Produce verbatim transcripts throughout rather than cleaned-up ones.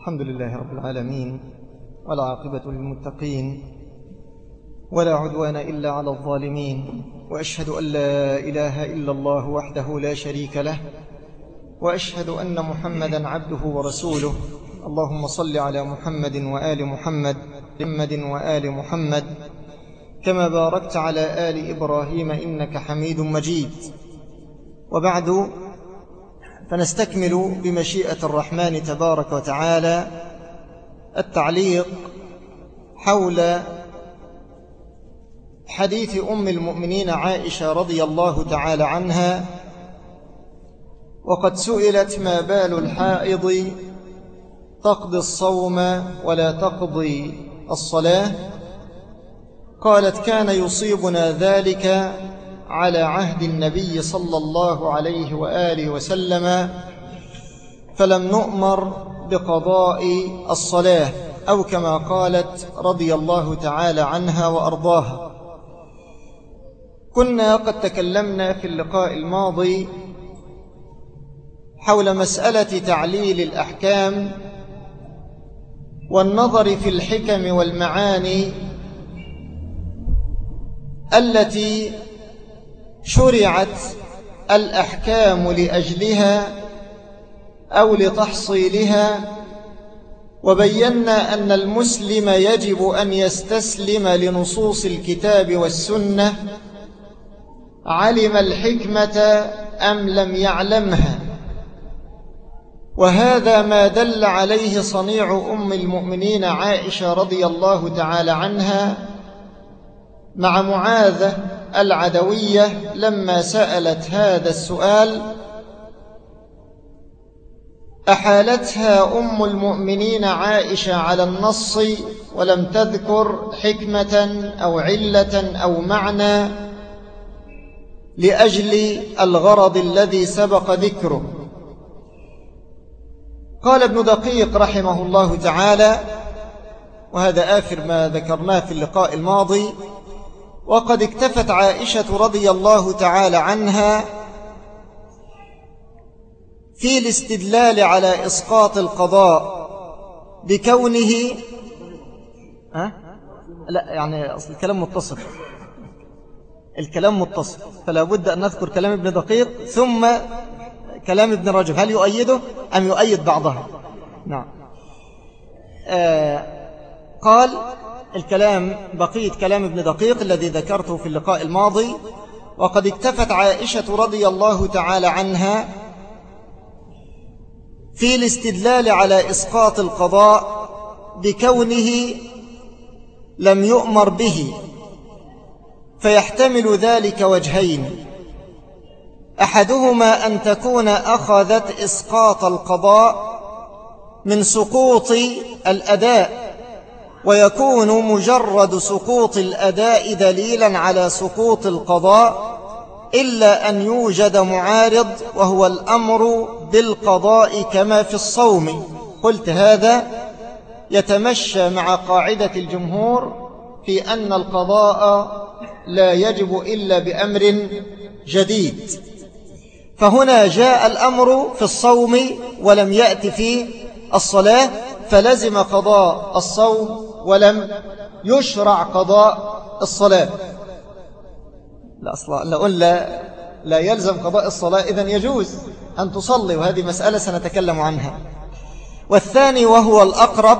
الحمد لله رب العالمين، والعاقبة للمتقين، ولا عدوان إلا على الظالمين. وأشهد أن لا إله إلا الله وحده لا شريك له، وأشهد أن محمدا عبده ورسوله. اللهم صل على محمد وآل محمد محمد وآل محمد كما باركت على آل إبراهيم إنك حميد مجيد. وبعد، فنستكمل بمشيئة الرحمن تبارك وتعالى التعليق حول حديث أم المؤمنين عائشة رضي الله تعالى عنها. وقد سئلت: ما بال الحائض تقضي الصوم ولا تقضي الصلاة؟ قالت: كان يصيبنا ذلك على عهد النبي صلى الله عليه وآله وسلم، فلم نؤمر بقضاء الصلاة، أو كما قالت رضي الله تعالى عنها وأرضاها. كنا قد تكلمنا في اللقاء الماضي حول مسألة تعليل الأحكام والنظر في الحكم والمعاني التي شرعت الأحكام لأجلها أو لتحصيلها. وبينا أن المسلم يجب أن يستسلم لنصوص الكتاب والسنة، علم الحكمة أم لم يعلمها. وهذا ما دل عليه صنيع أم المؤمنين عائشة رضي الله تعالى عنها مع معاذة العدوية لما سألت هذا السؤال. أحالتها أم المؤمنين عائشة على النص ولم تذكر حكمة أو علة أو معنى لأجل الغرض الذي سبق ذكره. قال ابن دقيق رحمه الله تعالى، وهذا آخر ما ذكرناه في اللقاء الماضي: وقد اكتفت عائشة رضي الله تعالى عنها في الاستدلال على إسقاط القضاء بكونه ها؟ لا يعني أصل الكلام متصل الكلام متصل فلا بد أن نذكر كلام ابن دقيق ثم كلام ابن رجب، هل يؤيده أم يؤيد بعضها؟ نعم. آه قال الكلام بقية كلام ابن دقيق الذي ذكرته في اللقاء الماضي: وقد اكتفت عائشة رضي الله تعالى عنها في الاستدلال على إسقاط القضاء بكونه لم يؤمر به، فيحتمل ذلك وجهين: أحدهما أن تكون أخذت إسقاط القضاء من سقوط الأداء، ويكون مجرد سقوط الأداء دليلا على سقوط القضاء، إلا أن يوجد معارض وهو الأمر بالقضاء كما في الصوم. قلت هذا يتمشى مع قاعدة الجمهور في أن القضاء لا يجب إلا بأمر جديد، فهنا جاء الأمر في الصوم ولم يأتي في الصلاة، فلزم قضاء الصوم ولم يشرع قضاء الصلاة. لا أصلا لا أقول لا, لا يلزم قضاء الصلاة، إذن يجوز أن تصلي، وهذه مسألة سنتكلم عنها. والثاني وهو الأقرب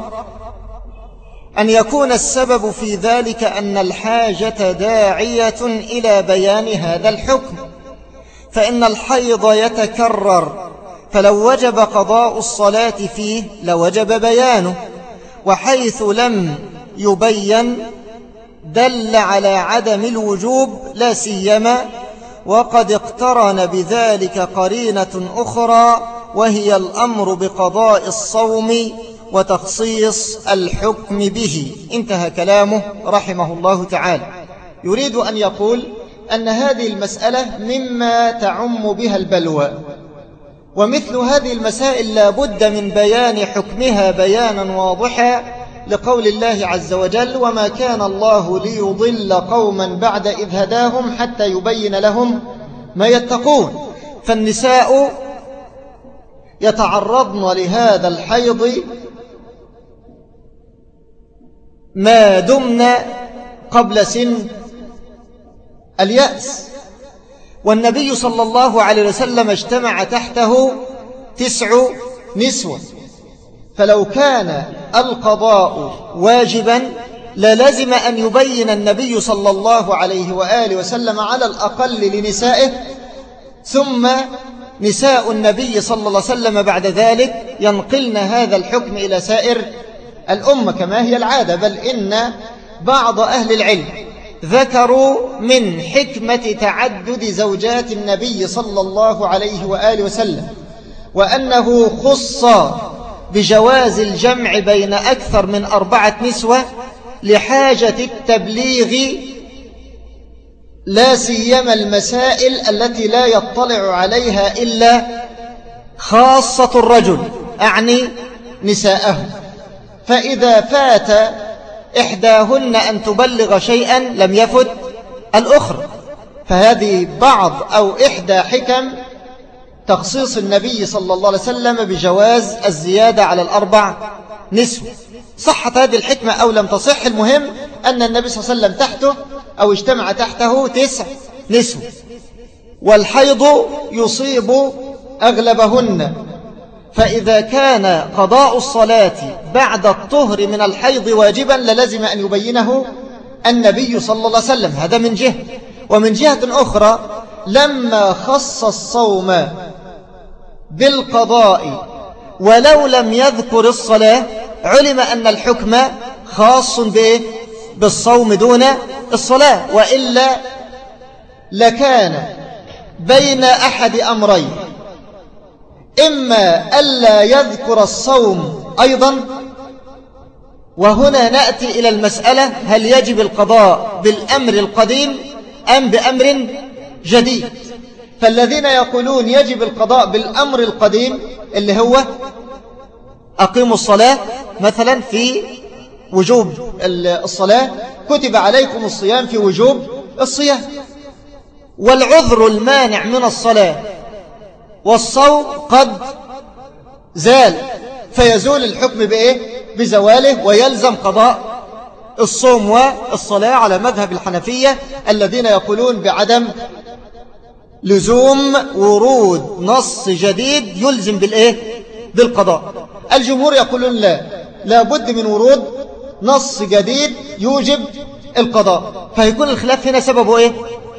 أن يكون السبب في ذلك أن الحاجة داعية إلى بيان هذا الحكم، فإن الحيض يتكرر، فلو وجب قضاء الصلاة فيه لوجب بيانه، وحيث لم يبين دل على عدم الوجوب، لا سيما وقد اقترن بذلك قرينة أخرى وهي الأمر بقضاء الصوم وتخصيص الحكم به. انتهى كلامه رحمه الله تعالى. يريد أن يقول أن هذه المسألة مما تعم بها البلوى، ومثل هذه المسائل لا بد من بيان حكمها بيانا واضحا، لقول الله عز وجل: وما كان الله ليضل قوما بعد إذ هداهم حتى يبين لهم ما يتقون. فالنساء يتعرضن لهذا الحيض ما دمنا قبل سن اليأس. والنبي صلى الله عليه وسلم اجتمع تحته تسع نسوة، فلو كان القضاء واجبا للزم أن يبين النبي صلى الله عليه وآله وسلم على الأقل لنسائه، ثم نساء النبي صلى الله عليه وسلم بعد ذلك ينقلن هذا الحكم إلى سائر الأمة كما هي العادة. بل إن بعض أهل العلم ذكروا من حكمة تعدد زوجات النبي صلى الله عليه وآله وسلم وأنه خص بجواز الجمع بين أكثر من أربعة نسوة لحاجة التبليغ، لا سيما المسائل التي لا يطلع عليها إلا خاصة الرجل، أعني نساءه. فإذا فات إحداهن أن تبلغ شيئا لم يفت الأخرى. فهذه بعض أو إحدى حكم تخصيص النبي صلى الله عليه وسلم بجواز الزيادة على الأربع نسوة. صحت هذه الحكمة أو لم تصح، المهم أن النبي صلى الله عليه وسلم تحته أو اجتمع تحته تسع نسوة، والحيض يصيب أغلبهن. فإذا كان قضاء الصلاة بعد الطهر من الحيض واجبا للزم أن يبينه النبي صلى الله عليه وسلم. هذا من جهة. ومن جهة أخرى لما خص الصوم بالقضاء ولو لم يذكر الصلاة علم أن الحكم خاص بالصوم دون الصلاة، وإلا لكان بين أحد أمرين: إما ألا يذكر الصوم أيضا، وهنا نأتي إلى المسألة هل يجب القضاء بالأمر القديم أم بأمر جديد. فالذين يقولون يجب القضاء بالأمر القديم اللي هو أقيموا الصلاة مثلا في وجوب الصلاة، كتب عليكم الصيام في وجوب الصيام، والعذر المانع من الصلاة والصوم قد زال، فيزول الحكم بإيه؟ بزواله، ويلزم قضاء الصوم والصلاة على مذهب الحنفية الذين يقولون بعدم لزوم ورود نص جديد يلزم بالإيه؟ بالقضاء. الجمهور يقولون لا، لا بد من ورود نص جديد يوجب القضاء. فيكون الخلاف هنا سببه إيه؟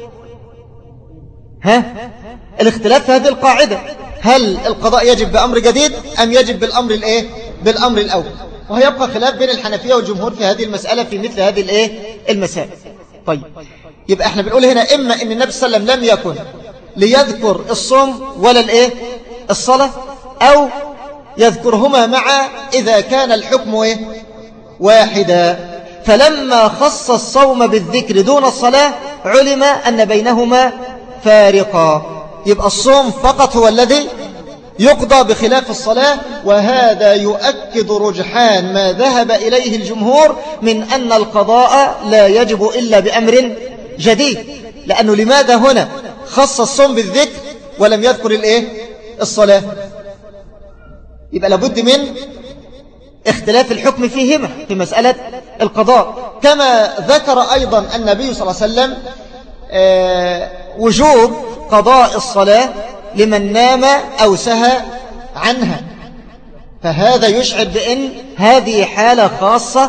ها؟ الاختلاف في هذه القاعدة: هل القضاء يجب بأمر جديد أم يجب بالأمر الإيه؟ بالأمر الأول. وهيبقى خلاف بين الحنفية والجمهور في هذه المسألة في مثل هذه الإيه؟ المسائل. طيب، يبقى احنا بنقول هنا إما إن النبي صلى الله عليه وسلم لم يكن ليذكر الصوم ولا الإيه؟ الصلاة، أو يذكرهما معا إذا كان الحكم إيه؟ واحدا. فلما خص الصوم بالذكر دون الصلاة علم أن بينهما فارقا، يبقى الصوم فقط هو الذي يقضى بخلاف الصلاة. وهذا يؤكد رجحان ما ذهب إليه الجمهور من أن القضاء لا يجب إلا بأمر جديد. لأنه لماذا هنا خص الصوم بالذكر ولم يذكر الإيه؟ الصلاة؟ يبقى لابد من اختلاف الحكم فيهما في مسألة القضاء. كما ذكر أيضا النبي صلى الله عليه وسلم آه وجوب قضاء الصلاة لمن نام أو سهى عنها، فهذا يشعر بأن هذه حالة خاصة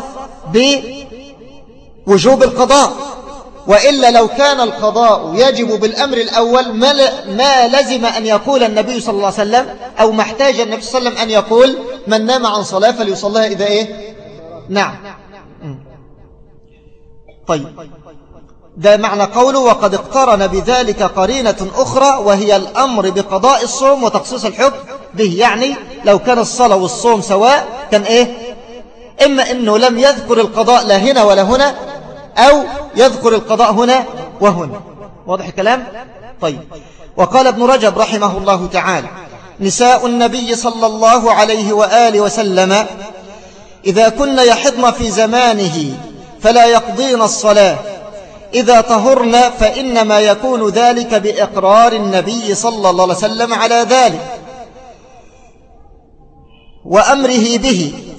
بوجوب القضاء. وإلا لو كان القضاء يجب بالأمر الأول ما لزم أن يقول النبي صلى الله عليه وسلم، أو ما احتاج النبي صلى الله عليه وسلم أن يقول من نام عن صلاة فليصليها إذا إيه؟ نعم. طيب، ده معنى قوله وقد اقترن بذلك قرينة أخرى وهي الأمر بقضاء الصوم وتخصيص الحكم به. يعني لو كان الصلاة والصوم سواء كان إيه؟ إما أنه لم يذكر القضاء لا هنا ولا هنا، أو يذكر القضاء هنا وهنا. واضح الكلام؟ طيب. وقال ابن رجب رحمه الله تعالى: نساء النبي صلى الله عليه وآله وسلم إذا كن يحضن في زمانه فلا يقضين الصلاة، إذا طهرن فإنما يكون ذلك بإقرار النبي صلى الله عليه وسلم على ذلك وأمره به،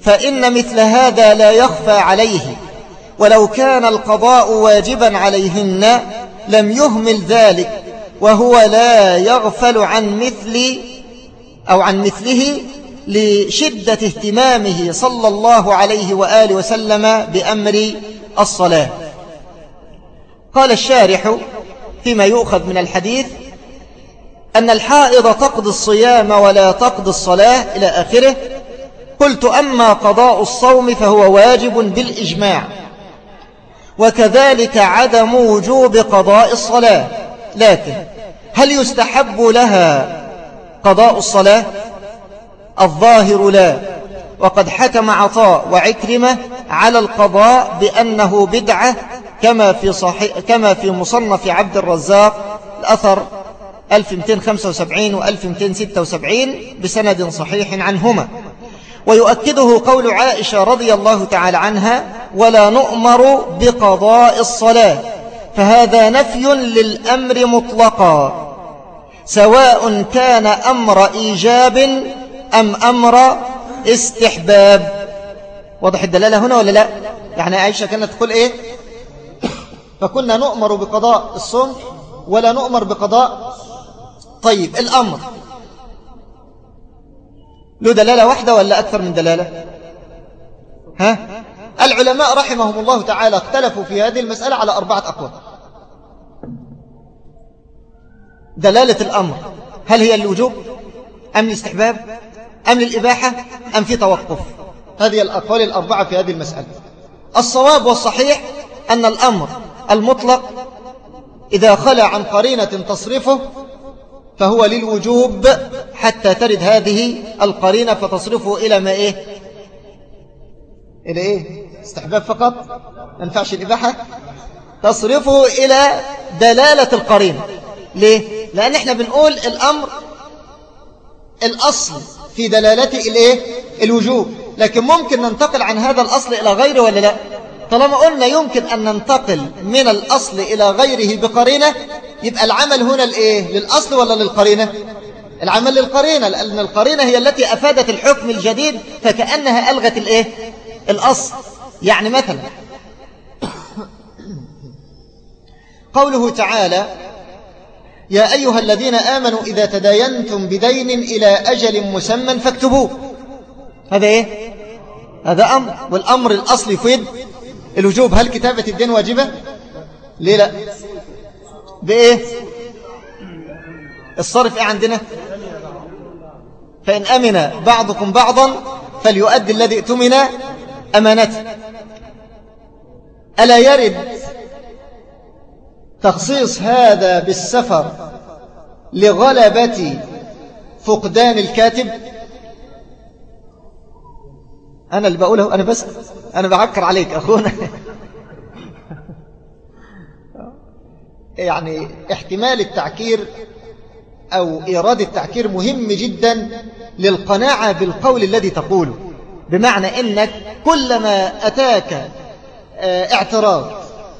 فإن مثل هذا لا يخفى عليه، ولو كان القضاء واجبا عليهن لم يهمل ذلك، وهو لا يغفل عن مثل أو عن مثله لشدة اهتمامه صلى الله عليه وآله وسلم بأمر الصلاة. قال الشارح فيما يؤخذ من الحديث أن الحائض تقضي الصيام ولا تقضي الصلاة إلى آخره. قلت أما قضاء الصوم فهو واجب بالإجماع، وكذلك عدم وجوب قضاء الصلاة، لكن هل يستحب لها قضاء الصلاة؟ الظاهر لا، وقد حكم عطاء وعكرمة على القضاء بأنه بدعة كما في, صحيح كما في مصنف عبد الرزاق الأثر ألف ومئتين وخمسة وسبعين و ألف ومئتين وستة وسبعين بسند صحيح عنهما. ويؤكده قول عائشة رضي الله تعالى عنها ولا نؤمر بقضاء الصلاة، فهذا نفي للأمر مطلقا سواء كان أمر إيجاب أم أمر استحباب. واضح الدلالة هنا ولا لا؟ يعني عائشة كانت تقول إيه؟ فكنا نؤمر بقضاء الصوم ولا نؤمر بقضاء. طيب الأمر له دلالة واحدة ولا أكثر من دلالة؟ ها؟ العلماء رحمهم الله تعالى اختلفوا في هذه المسألة على أربعة أقوال. دلالة الأمر هل هي الوجوب أم الاستحباب أم للإباحة أم في توقف؟ هذه الأقوال الأربعة في هذه المسألة. الصواب والصحيح أن الأمر المطلق إذا خلى عن قرينة تصرفه فهو للوجوب حتى ترد هذه القرينة فتصرفه إلى ما إيه؟ إلى إيه؟ استحباب فقط، ما ينفعش الإباحة، تصرفه إلى دلالة القرينة. ليه؟ لأن إحنا بنقول الأمر الأصل في دلالته الإيه؟ الوجوب، لكن ممكن ننتقل عن هذا الأصل إلى غيره ولا لا؟ طالما قلنا يمكن أن ننتقل من الأصل إلى غيره بقرينة، يبقى العمل هنا الإيه؟ للأصل ولا للقرينة؟ العمل للقرينة، لأن القرينة هي التي أفادت الحكم الجديد فكأنها ألغت الإيه؟ الأصل. يعني مثلا قوله تعالى يا أيها الذين آمنوا إذا تداينتم بدين إلى أجل مسمى فاكتبوه، هذا إيه؟ هذا أمر، والأمر الأصلي يفيد الوجوب. هل كتابة الدين واجبة؟ ليه لا؟ بإيه؟ الصرف إيه عندنا؟ فإن أمن بعضكم بعضا فليؤدي الذي ائتمن أمانته. ألا يرد تخصيص هذا بالسفر لغلبة فقدان الكاتب؟ أنا اللي بقوله، أنا بس أنا بعكر عليك أخونا. يعني احتمال التعكير أو إيراد التعكير مهم جدا للقناعة بالقول الذي تقوله، بمعنى أنك كلما أتاك اعتراض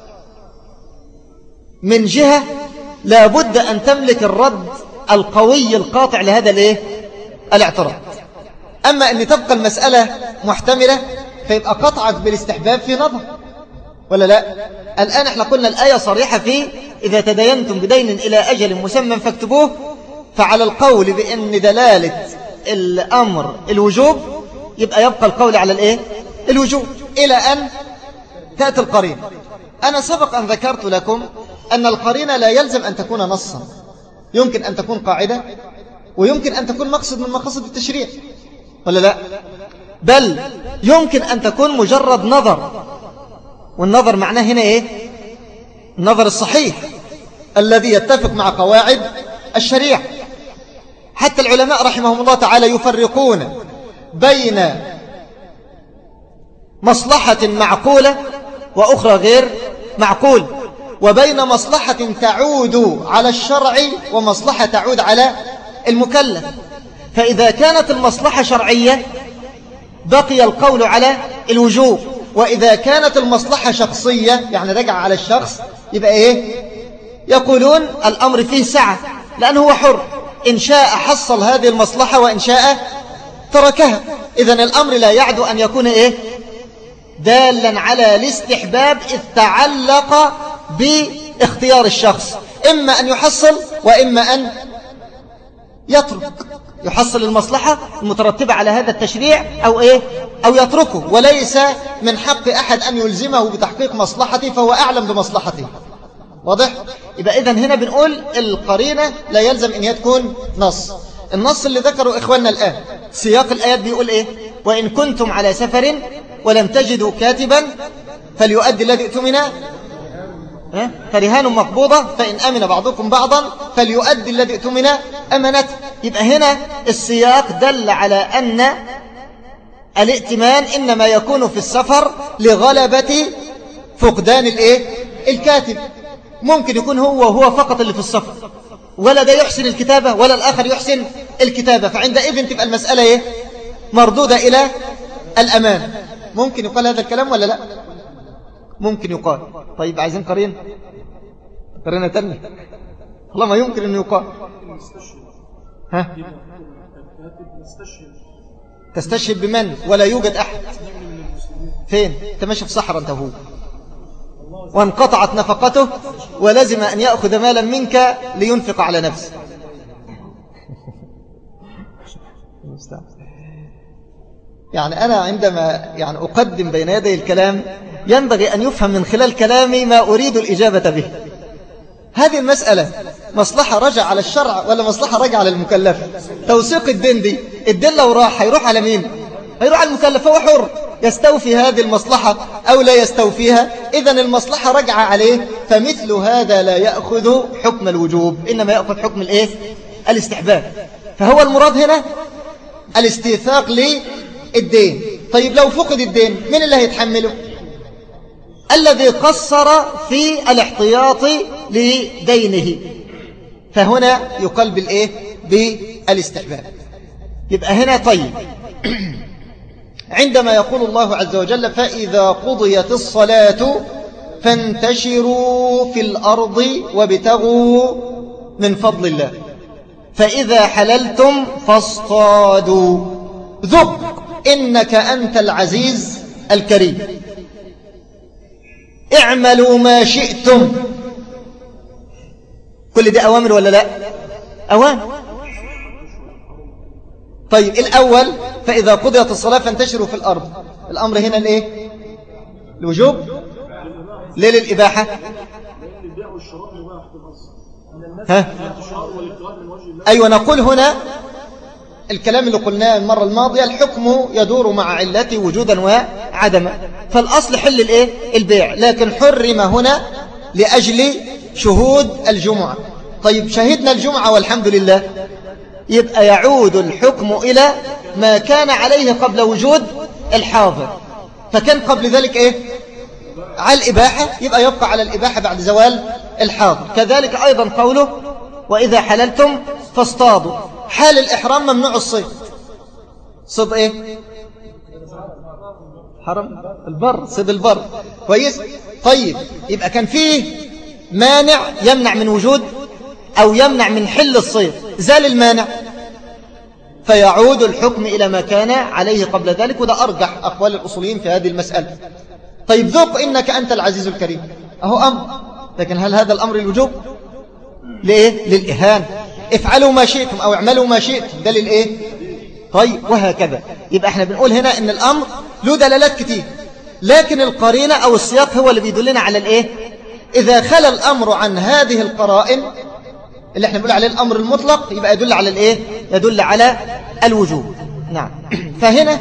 من جهة لابد أن تملك الرد القوي القاطع لهذا الايه؟ الاعتراض. أما أن تبقى المسألة محتملة فيبقى قطعك بالاستحباب في نظر ولا لا؟ الآن احنا قلنا الآية صريحة في إذا تداينتم بدين إلى أجل مسمى فاكتبوه، فعلى القول بأن دلالة الأمر الوجوب يبقى يبقى القول على الإيه؟ الوجوب إلى أن تأتي القرينة. أنا سبق أن ذكرت لكم أن القرينة لا يلزم أن تكون نصا، يمكن أن تكون قاعدة ويمكن أن تكون مقصد من مقاصد التشريع ولا لا؟ بل يمكن أن تكون مجرد نظر، والنظر معناه هنا إيه؟ النظر الصحيح الذي يتفق مع قواعد الشريعة. حتى العلماء رحمهم الله تعالى يفرقون بين مصلحة معقولة وأخرى غير معقول، وبين مصلحة تعود على الشرع ومصلحة تعود على المكلف. فإذا كانت المصلحة شرعية بقي القول على الوجوب، وإذا كانت المصلحة شخصية يعني رجع على الشخص يبقى إيه؟ يقولون الأمر فيه سعة، لأنه هو حر، إن شاء حصل هذه المصلحة وإن شاء تركها. إذن الأمر لا يعدو أن يكون إيه دالا على الاستحباب إذ تعلق باختيار الشخص، إما أن يحصل وإما أن يترك، يحصل المصلحة المترتبة على هذا التشريع أو إيه أو يتركه، وليس من حق أحد أن يلزمه بتحقيق مصلحته فهو أعلم بمصلحته. واضح؟ يبقى إذن هنا بنقول القرينة لا يلزم أن هي تكون نص. النص اللي ذكره إخواننا الآن سياق الآيات بيقول إيه؟ وإن كنتم على سفر ولم تجدوا كاتبا فليؤدي الذي اؤتمن فرهان مقبوضة فإن أمن بعضكم بعضا فليؤدي الذي اؤتمن أمنته. يبقى هنا السياق دل على أن الائتمان إنما يكون في السفر لغلبة فقدان الإيه؟ الكاتب. ممكن يكون هو وهو فقط اللي في السفر، ولا ده يحسن الكتابة ولا الآخر يحسن الكتابة، فعندئذ تبقى المسألة إيه؟ مردودة إلى الأمان. ممكن يقال هذا الكلام ولا لا؟ ممكن يقال. طيب عايزين قرين قرينة تانية والله ما يمكن أن يقال. ها؟ تستشهد بمن ولا يوجد أحد؟ فين؟ انت ماشي في صحراء انت هو، وانقطعت نفقته ولزم أن يأخذ مالا منك لينفق على نفسه. يعني أنا عندما يعني أقدم بين يدي الكلام ينبغي أن يفهم من خلال كلامي ما أريد الإجابة به. هذه المسألة مصلحة رجع على الشرع ولا مصلحة رجع على المكلف؟ توثيق الدين دي، الدين لو راح هيروح على مين؟ هيروح على المكلف، هو حر يستوفي هذه المصلحة أو لا يستوفيها. إذن المصلحة رجع عليه، فمثل هذا لا يأخذ حكم الوجوب، إنما يأخذ حكم الإيه؟ الاستحباب. فهو المراد هنا الاستيثاق للدين. طيب لو فقد الدين من اللي هيتحمله؟ الذي قصر في الاحتياط لدينه، فهنا يقال بالإيه؟ بالاستحباب. يبقى هنا طيب عندما يقول الله عز وجل فإذا قضيت الصلاة فانتشروا في الأرض وابتغوا من فضل الله فإذا حللتم فاصطادوا ذق إنك أنت العزيز الكريم اعملوا ما شئتم. كل دي أوامر ولا لا؟ أوامر. طيب الأول فإذا قضيت الصلاة فانتشروا في الأرض، الأمر هنا الإيه؟ الوجوب؟ ليه للإباحة؟ ها؟ أيوة نقول هنا الكلام اللي قلناه المرة الماضية الحكم يدور مع علته وجودا وعدما، فالأصل حل الإيه؟ البيع، لكن حرم هنا لأجل شهود الجمعة. طيب شهدنا الجمعة والحمد لله، يبقى يعود الحكم إلى ما كان عليه قبل وجود الحاضر، فكان قبل ذلك إيه؟ على الإباحة، يبقى يبقى على الإباحة بعد زوال الحاضر. كذلك أيضا قوله وإذا حللتم فاصطادوا، حال الإحرام ممنوع الصيد. صيد إيه؟ حرم البر، صيد البر، كويس؟ طيب يبقى كان فيه مانع يمنع من وجود أو يمنع من حل الصيد، زال المانع فيعود الحكم إلى ما كان عليه قبل ذلك، وده أرجح أقوال الأصوليين في هذه المسألة. طيب ذوق إنك أنت العزيز الكريم، أهو أمر، لكن هل هذا الأمر الوجوب؟ لإيه؟ للإهانة. افعلوا ما شئتم أو اعملوا ما شئتم، ده للإيه؟ طيب وهكذا. يبقى احنا بنقول هنا إن الأمر له دلالات كتير، لكن القرينة أو السياق هو اللي بيدلنا على الإيه؟ إذا خلى الأمر عن هذه القرائن اللي احنا بنقول عليه الأمر المطلق، يبقى يدل على الإيه؟ يدل على الوجوب. نعم. فهنا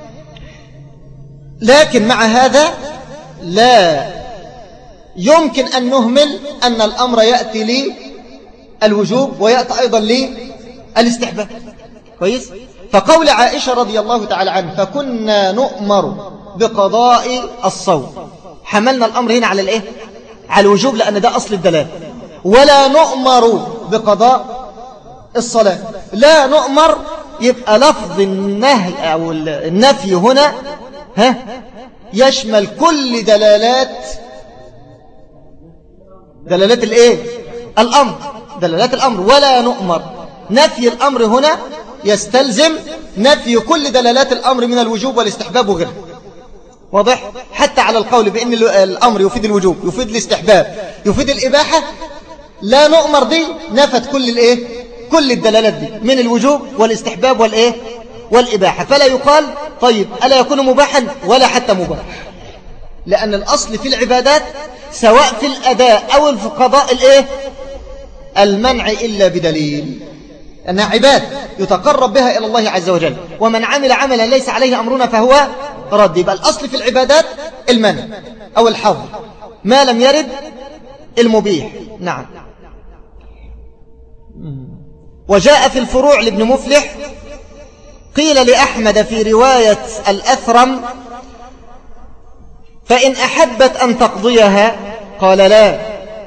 لكن مع هذا لا يمكن أن نهمل أن الأمر يأتي لي الوجوب ويأتي أيضا لي الاستحباب، كويس؟ فقول عائشة رضي الله تعالى عنها فكنا نؤمر بقضاء الصوم، حملنا الأمر هنا على الإيه؟ على الوجوب، لأن ده أصل الدلالة. ولا نؤمر بقضاء الصلاة، لا نؤمر، يبقى لفظ النهي أو النفي هنا ها يشمل كل دلالات دلالات الإيه؟ الأمر، دلالات الأمر. ولا نؤمر، نفي الأمر هنا يستلزم نفي كل دلالات الأمر من الوجوب والاستحباب وغيره. واضح؟ حتى على القول بأن الأمر يفيد الوجوب، يفيد الاستحباب، يفيد الإباحة، لا نؤمر دي نفت كل الإيه؟ كل الدلالات دي من الوجوب والاستحباب والإيه؟ والإباحة. فلا يقال طيب ألا يكون مباحا ولا حتى مباح، لأن الأصل في العبادات سواء في الأداء أو في القضاء الإيه؟ المنع إلا بدليل، أنها عبادة يتقرب بها إلى الله عز وجل، ومن عمل عملا ليس عليه أمرنا فهو رد. يبقى الأصل في العبادات المنع أو الحظر، ما لم يرد المبيح. نعم. وجاء في الفروع لابن مفلح قيل لأحمد في رواية الأثرم فإن أحبت أن تقضيها قال لا،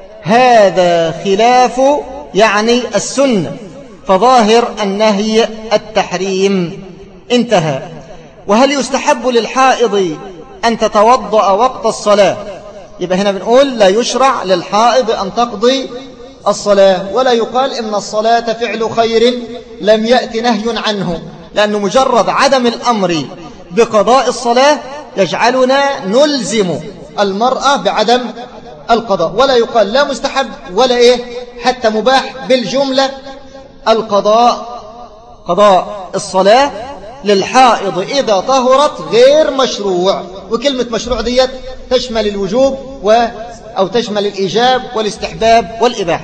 هذا خلاف يعني السنة، فظاهر النهي التحريم. انتهى. وهل يستحب للحائض أن تتوضأ وقت الصلاة؟ يبقى هنا بنقول لا يشرع للحائض أن تقضي الصلاة، ولا يقال إن الصلاة فعل خير لم يأتي نهي عنه، لأنه مجرد عدم الأمر بقضاء الصلاة يجعلنا نلزم المرأة بعدم القضاء، ولا يقال لا مستحب ولا إيه حتى مباح، بالجملة القضاء قضاء الصلاة للحائض إذا طهرت غير مشروع. وكلمة مشروع ديت تشمل الوجوب و أو تشمل الإيجاب والاستحباب والإباحة.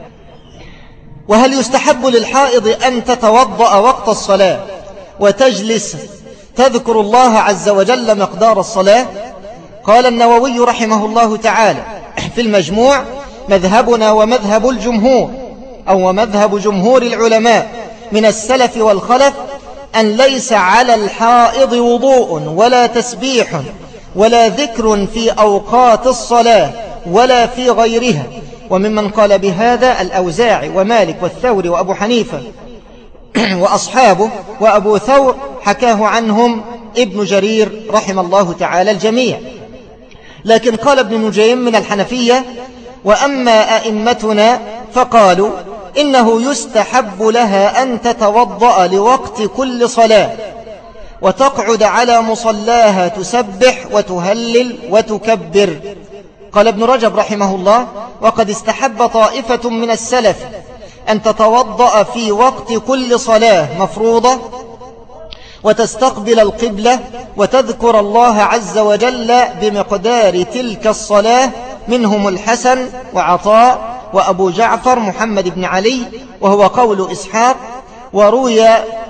وهل يستحب للحائض أن تتوضأ وقت الصلاة وتجلس تذكر الله عز وجل مقدار الصلاة؟ قال النووي رحمه الله تعالى في المجموع مذهبنا ومذهب الجمهور أو مذهب جمهور العلماء من السلف والخلف أن ليس على الحائض وضوء ولا تسبيح ولا ذكر في أوقات الصلاة ولا في غيرها. وممن قال بهذا الأوزاعي ومالك والثوري وأبو حنيفة وأصحابه، وأبو ثور حكاه عنهم ابن جرير رحم الله تعالى الجميع. لكن قال ابن نجيم من الحنفية وأما أئمتنا فقالوا إنه يستحب لها أن تتوضأ لوقت كل صلاة وتقعد على مصلاها تسبح وتهلل وتكبر. قال ابن رجب رحمه الله وقد استحب طائفة من السلف أن تتوضأ في وقت كل صلاة مفروضة وتستقبل القبلة وتذكر الله عز وجل بمقدار تلك الصلاة، منهم الحسن وعطاء وأبو جعفر محمد بن علي، وهو قول إسحاق. وروي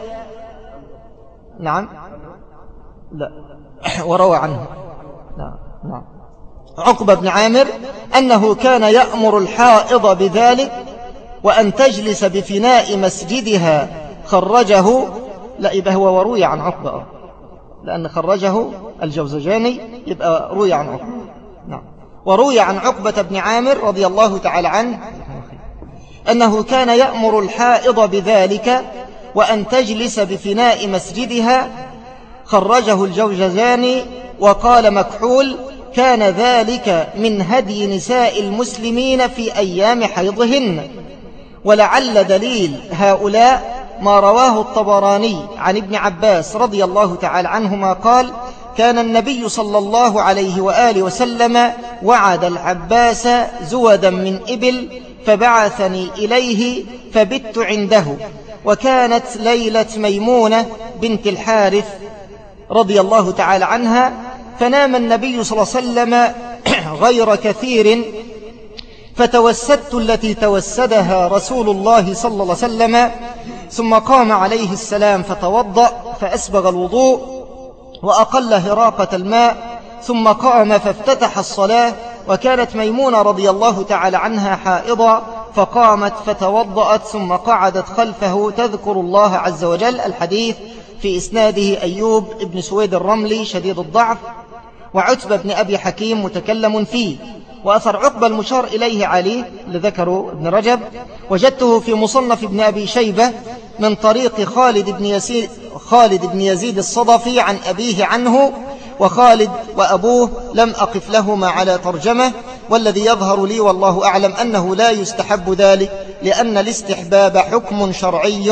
نعم لا وروى عنه نعم نعم عقبة بن عامر أنه كان يأمر الحائض بذلك وأن تجلس بفناء مسجدها. خرجه لا يبقى هو وروي عن عقبة، لأن خرجه الجوزجاني يبقى روي عن عقبة. نعم. وروي عن عقبة بن عامر رضي الله تعالى عنه أنه كان يأمر الحائض بذلك وأن تجلس بفناء مسجدها. خرجه الجوزجاني. وقال مكحول كان ذلك من هدي نساء المسلمين في أيام حيضهن. ولعل دليل هؤلاء ما رواه الطبراني عن ابن عباس رضي الله تعالى عنهما قال كان النبي صلى الله عليه وآله وسلم وعد العباس زودا من إبل فبعثني إليه فبت عنده. وكانت ليلة ميمونة بنت الحارث رضي الله تعالى عنها، فنام النبي صلى الله عليه وسلم غير كثير، فتوسدت التي توسدها رسول الله صلى الله عليه وسلم، ثم قام عليه السلام فتوضأ فأسبغ الوضوء وأقل هراقة الماء، ثم قام فافتتح الصلاة. وكانت ميمونة رضي الله تعالى عنها حائضة فقامت فتوضأت ثم قعدت خلفه تذكر الله عز وجل. الحديث في إسناده أيوب ابن سويد الرملي شديد الضعف، وعتبة بن أبي حكيم متكلم فيه. وأثر عقبة المشار إليه عليه لذكره ابن رجب وجدته في مصنف ابن أبي شيبة من طريق خالد بن يزيد, خالد بن يزيد الصدفي عن أبيه عنه. وخالد وأبوه لم أقف لهما على ترجمة، والذي يظهر لي والله أعلم أنه لا يستحب ذلك، لأن الاستحباب حكم شرعي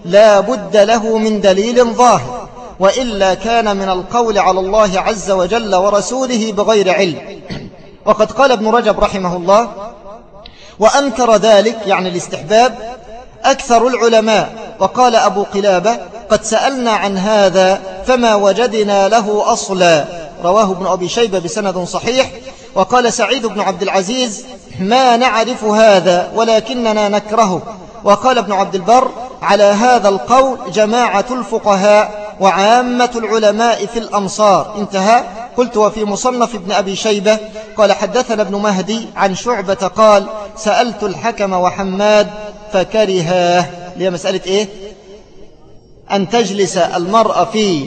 لا بد له من دليل ظاهر، وإلا كان من القول على الله عز وجل ورسوله بغير علم. وقد قال ابن رجب رحمه الله: وأنكر ذلك يعني الاستحباب أكثر العلماء. وقال أبو قلابة: قد سألنا عن هذا فما وجدنا له أصلا، رواه ابن أبي شيبة بسند صحيح. وقال سعيد بن عبد العزيز: ما نعرف هذا ولكننا نكرهه. وقال ابن عبد البر: على هذا القول جماعة الفقهاء وعامة العلماء في الأمصار. انتهى. قلت: وفي مصنف ابن أبي شيبة قال حدثنا ابن مهدي عن شعبة قال: سألت الحكم وحماد فكرهاه. ليه مسألة إيه؟ أن تجلس المرأة في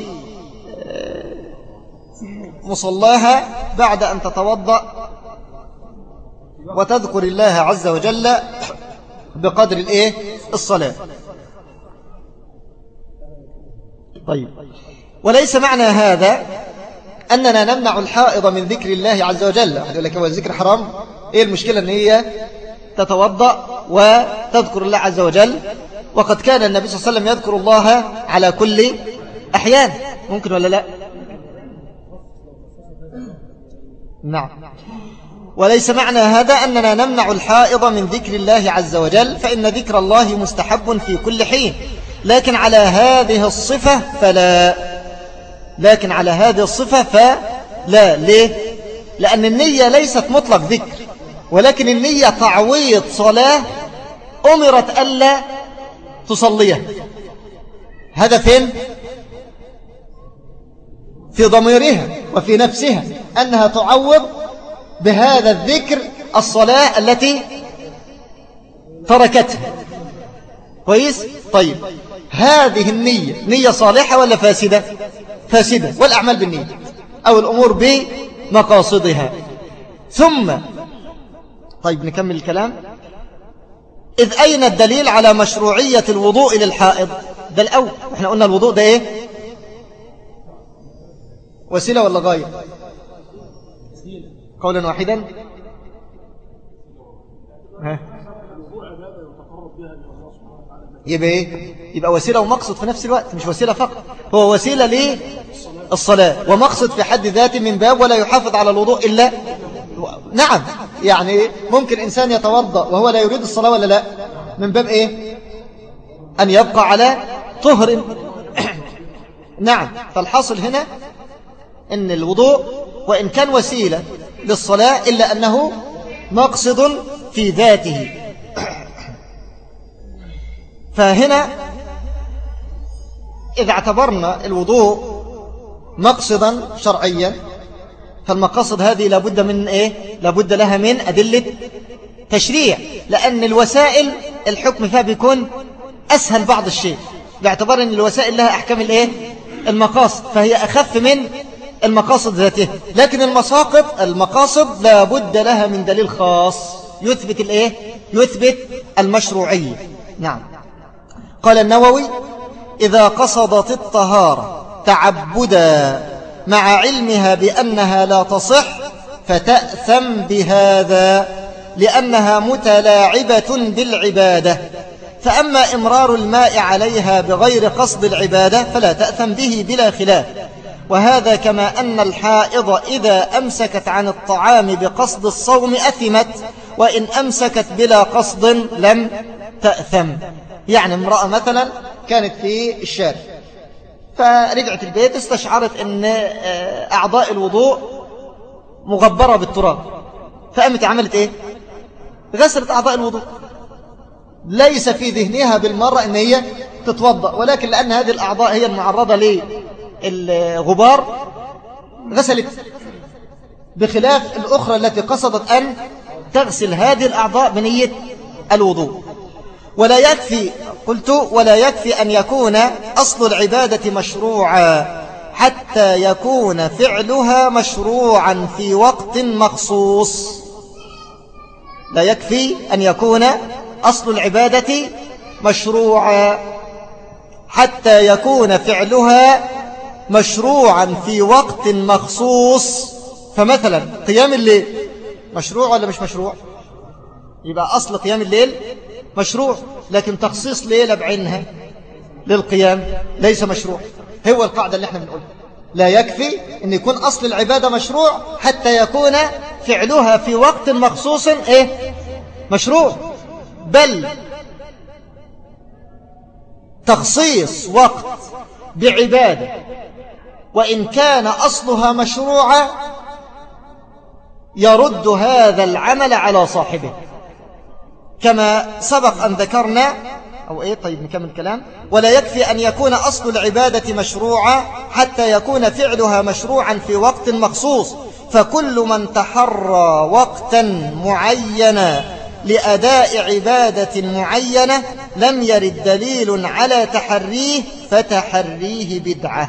مصلاها بعد أن تتوضأ وتذكر الله عز وجل بقدر الإيه؟ الصلاة. طيب، وليس معنى هذا أننا نمنع الحائض من ذكر الله عز وجل. يقول لك هو الذكر حرام؟ إيه المشكلة أن هي تتوضأ وتذكر الله عز وجل؟ وقد كان النبي صلى الله عليه وسلم يذكر الله على كل أحيان. ممكن ولا لا؟ نعم. وليس معنى هذا أننا نمنع الحائض من ذكر الله عز وجل، فإن ذكر الله مستحب في كل حين، لكن على هذه الصفة فلا. لكن على هذه الصفة فلا. ليه؟ لأن النية ليست مطلق ذكر، ولكن النية تعويض صلاة أمرت ألا تصليها. هذا فين؟ في ضميرها وفي نفسها أنها تعوض بهذا الذكر الصلاة التي تركتها. كويس؟ طيب، هذه النية نية صالحة ولا فاسدة؟ فاسدة. والأعمال بالنية أو الأمور بمقاصدها. ثم طيب نكمل الكلام. إذ أين الدليل على مشروعية الوضوء للحائض؟ ده الأول. احنا قلنا الوضوء ده إيه؟ وسيلة ولا غاية؟ قولا واحدا. ها؟ يبقى إيه؟ يبقى وسيلة ومقصد في نفس الوقت، مش وسيلة فقط. هو وسيلة للصلاة ومقصد في حد ذاته من باب ولا يحافظ على الوضوء إلا. نعم، يعني ممكن إنسان يتوضأ وهو لا يريد الصلاة ولا لا؟ من باب إيه؟ أن يبقى على طهر. نعم. فالحاصل هنا أن الوضوء وإن كان وسيلة للصلاة إلا أنه مقصد في ذاته. فهنا إذا اعتبرنا الوضوء مقصدا شرعيا، فالمقاصد هذه لابد من إيه؟ لابد لها من أدلة تشريع، لأن الوسائل الحكم فيها بيكون أسهل بعض الشيء، باعتبار أن الوسائل لها أحكام الإيه؟ المقاصد، فهي أخف من المقاصد ذاته. لكن المساقط المقاصد لابد لها من دليل خاص يثبت الإيه؟ يثبت المشروعية. نعم. قال النووي: إذا قصدت الطهارة تعبدا مع علمها بأنها لا تصح فتأثم بهذا، لأنها متلاعبة بالعبادة. فأما إمرار الماء عليها بغير قصد العبادة فلا تأثم به بلا خلاف. وهذا كما أن الحائض إذا أمسكت عن الطعام بقصد الصوم أثمت، وإن أمسكت بلا قصد لم تأثم. يعني امرأة مثلا كانت في الشارع فرجعت البيت استشعرت أن أعضاء الوضوء مغبرة بالتراب، فقامت عملت إيه؟ غسلت أعضاء الوضوء، ليس في ذهنها بالمرة أن هي تتوضأ، ولكن لأن هذه الأعضاء هي المعرضة للغبار غسلت، بخلاف الأخرى التي قصدت أن تغسل هذه الأعضاء بنية الوضوء. ولا يكفي قلت ولا يكفي أن يكون أصل العبادة مشروعا حتى يكون فعلها مشروعا في وقت مخصوص. لا يكفي أن يكون أصل العبادة مشروعا حتى يكون فعلها مشروعا في وقت مخصوص. فمثلا قيام الليل مشروع ولا مش مشروع؟ يبقى أصل قيام الليل مشروع، لكن تخصيص ليلة بعينها للقيام ليس مشروع. هو القاعدة اللي احنا بنقولها، لا يكفي أن يكون أصل العبادة مشروع حتى يكون فعلها في وقت مخصوص إيه؟ مشروع، بل تخصيص وقت بعبادة وإن كان أصلها مشروعا يرد هذا العمل على صاحبه، كما سبق أن ذكرنا أو إيه. طيب نكمل الكلام. ولا يكفي أن يكون أصل العبادة مشروعا حتى يكون فعلها مشروعا في وقت مخصوص، فكل من تحرى وقتا معينا لأداء عبادة معينة لم يرد دليل على تحريه فتحريه بدعة.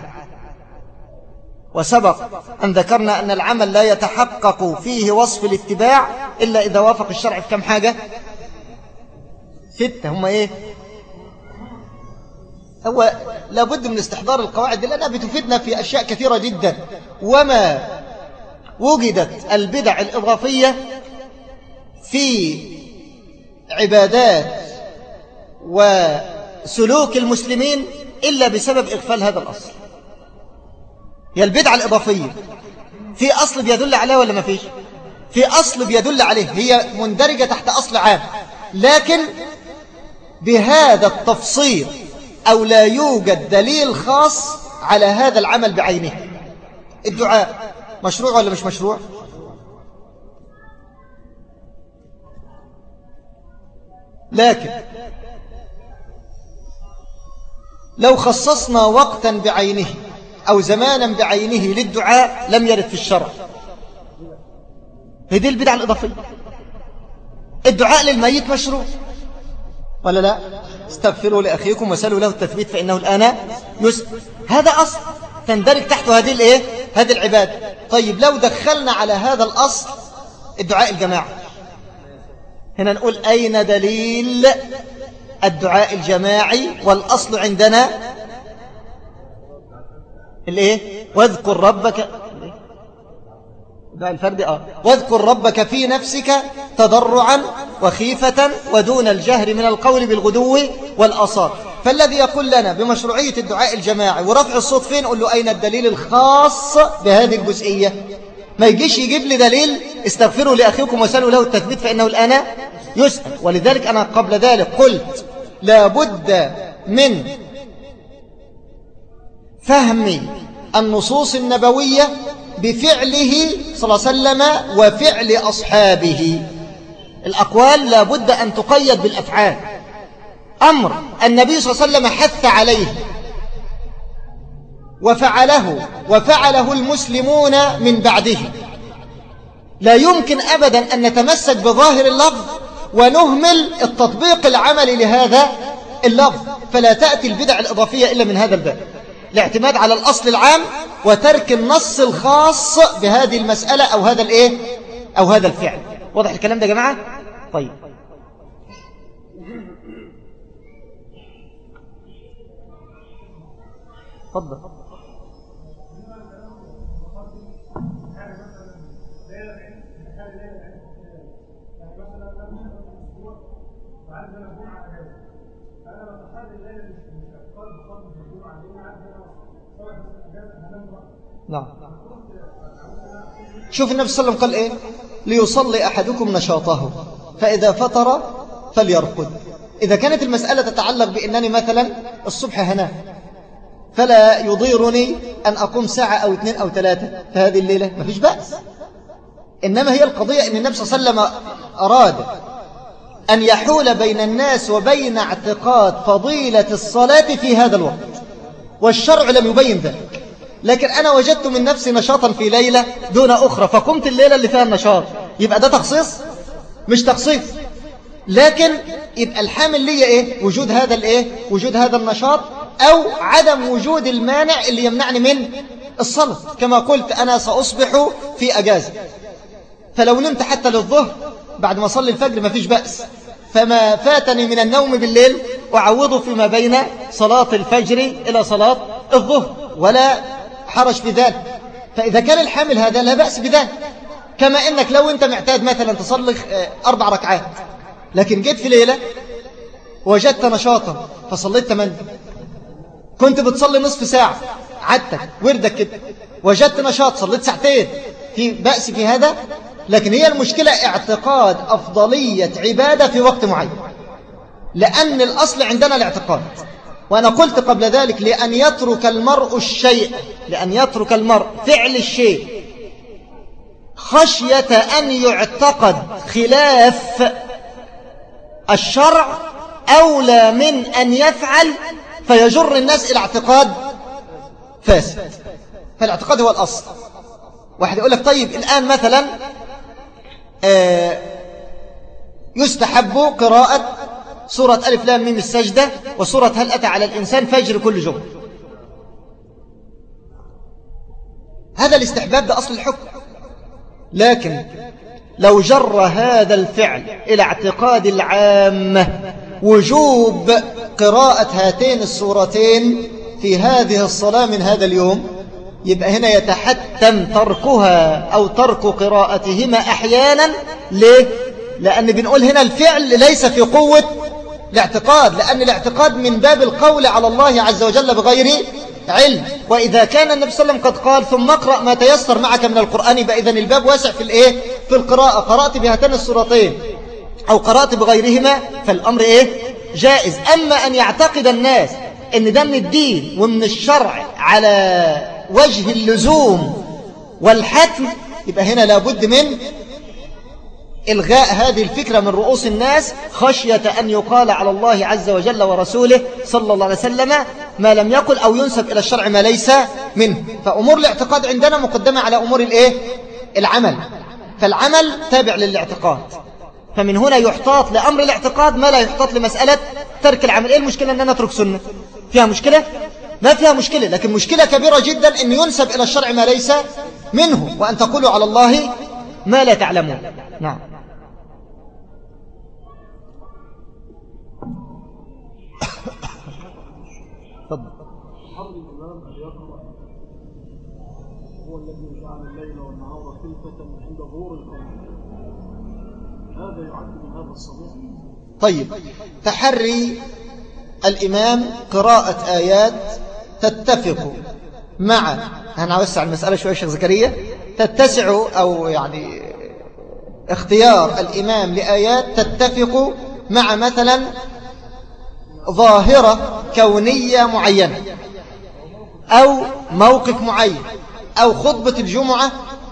وسبق أن ذكرنا أن العمل لا يتحقق فيه وصف الاتباع إلا إذا وافق الشرع في كم حاجة؟ ستة. هم إيه؟ هو لابد من استحضار القواعد لأنها بتفيدنا في أشياء كثيرة جدا. وما وجدت البدع الإضافية في عبادات وسلوك المسلمين إلا بسبب إغفال هذا الأصل. هي البدعة الإضافية في أصل بيدل عليه ولا ما فيش؟ في أصل بيدل عليه، هي مندرجة تحت أصل عام، لكن بهذا التفصيل أو لا يوجد دليل خاص على هذا العمل بعينه. الدعاء مشروع ولا مش مشروع؟ لكن لو خصصنا وقتا بعينه أو زمانا بعينه للدعاء لم يرد في الشرع. هذه البدعة الإضافية. الدعاء للميت مشروع ولا لا؟ استغفروا لأخيكم وسألوا له التثبيت فإنه الآن يسأل. هذا أصل تندرج تحت هذه الإيه؟ هذه العبادة. طيب لو دخلنا على هذا الأصل الدعاء الجماعي، هنا نقول أين دليل الدعاء الجماعي؟ والأصل عندنا الإيه؟ واذكر ربك دعاء الفرد آه واذكر ربك في نفسك تضرعا وخيفة ودون الجهر من القول بالغدو والآصال. فالذي يقول لنا بمشروعية الدعاء الجماعي ورفع الصوت فين؟ نقول له أين الدليل الخاص بهذه الجزئية؟ ما يجيش يجيب لي دليل استغفروا لأخيكم وسألوا له التثبيت فإنه الآن يسأل. ولذلك أنا قبل ذلك قلت لابد من فهم النصوص النبوية بفعله صلى الله عليه وسلم وفعل أصحابه. الأقوال لابد أن تقيد بالأفعال. أمر النبي صلى الله عليه وسلم حث عليه وفعله وفعله المسلمون من بعده، لا يمكن أبدا أن نتمسك بظاهر اللفظ ونهمل التطبيق العملي لهذا اللفظ. فلا تأتي البدع الإضافية إلا من هذا الباب، الاعتماد على الأصل العام وترك النص الخاص بهذه المسألة أو هذا الإيه أو هذا الفعل. واضح الكلام ده يا جماعة؟ طيب تفضل. نعم. شوف النبي صلى الله عليه وسلم قال إيه؟ ليصلي أحدكم نشاطه فإذا فطر فليرقد. إذا كانت المسألة تتعلق بأنني مثلا الصبح هنام فلا يضيرني أن أقوم ساعة أو اثنين أو ثلاثة في هذه الليلة، ما فيش بأس. إنما هي القضية أن النبي صلى الله عليه وسلم أراد أن يحول بين الناس وبين اعتقاد فضيلة الصلاة في هذا الوقت، والشرع لم يبين ذلك. لكن أنا وجدت من نفسي نشاطا في ليلة دون أخرى فقمت الليلة اللي فيها النشاط، يبقى ده تخصيص؟ مش تخصيص. لكن يبقى الحامل لي إيه؟ وجود هذا الإيه؟ وجود هذا النشاط أو عدم وجود المانع اللي يمنعني من الصلاة. كما قلت أنا سأصبح في أجازة، فلو نمت حتى للظهر بعد ما صلي الفجر ما فيش بأس، فما فاتني من النوم بالليل أعوضه فيما بين صلاة الفجر إلى صلاة الظهر ولا حرج في ذلك. فإذا كان الحامل هذا لا بأس بذلك. كما إنك لو أنت معتاد مثلا تصلي أربع ركعات لكن جيت في ليلة وجدت نشاطا فصليت ثمانية كنت بتصلي نصف ساعة عدتك وردك كده، وجدت نشاط صليت ساعتين، في بأس في هذا. لكن هي المشكلة اعتقاد أفضلية عبادة في وقت معين، لأن الأصل عندنا الاعتقاد. وأنا قلت قبل ذلك لأن يترك المرء الشيء، لأن يترك المرء فعل الشيء خشية أن يعتقد خلاف الشرع أولى من أن يفعل فيجر الناس إلى اعتقاد فاسد. فالاعتقاد هو الأصل. واحد يقول لك طيب الآن مثلا آه يستحب قراءة سورة ألف لام ميم السجدة وسورة هل أتى على الإنسان فجر كل جمعة. هذا الاستحباب ده أصل الحكم. لكن لو جر هذا الفعل إلى اعتقاد العامة وجوب قراءة هاتين السورتين في هذه الصلاة من هذا اليوم، يبقى هنا يتحتم تركها أو ترك قراءتهما أحيانا. ليه؟ لأن بنقول هنا الفعل ليس في قوة الاعتقاد، لأن الاعتقاد من باب القول على الله عز وجل بغير علم. وإذا كان النبي صلى الله عليه وسلم قد قال ثم اقرأ ما تيسر معك من القرآن، يبقى إذن الباب واسع في الإيه؟ في القراءة. قرأت بهاتين السورتين أو قرأت بغيرهما فالأمر إيه؟ جائز. أما أن يعتقد الناس أن ده من الدين ومن الشرع على وجه اللزوم والحتم، يبقى هنا لابد من إلغاء هذه الفكرة من رؤوس الناس خشية أن يقال على الله عز وجل ورسوله صلى الله عليه وسلم ما لم يقل أو ينسب إلى الشرع ما ليس منه. فأمور الاعتقاد عندنا مقدمة على أمور الإيه؟ العمل. فالعمل تابع للاعتقاد، فمن هنا يحتاط لأمر الاعتقاد ما لا يحتاط لمسألة ترك العمل. إيه المشكلة أن أنا أترك سنة؟ فيها مشكلة؟ ما فيها مشكلة، لكن مشكلة كبيرة جدا أن ينسب إلى الشرع ما ليس منه وأن تقولوا على الله ما لا تعلمون. نعم. تفضل. حرم الإمام أن يقرأ هو الذي جعل الليل والنهار خلفة عند ظهور القمر، هذا يعد من هذا الصبيح؟ طيب، تحري الإمام قراءة آيات تتفق مع، هنوسع المسألة شوية شيخ زكريا، تتسع أو يعني اختيار الإمام لآيات تتفق مع مثلا ظاهرة كونية معينة أو موقف معين أو خطبة الجمعة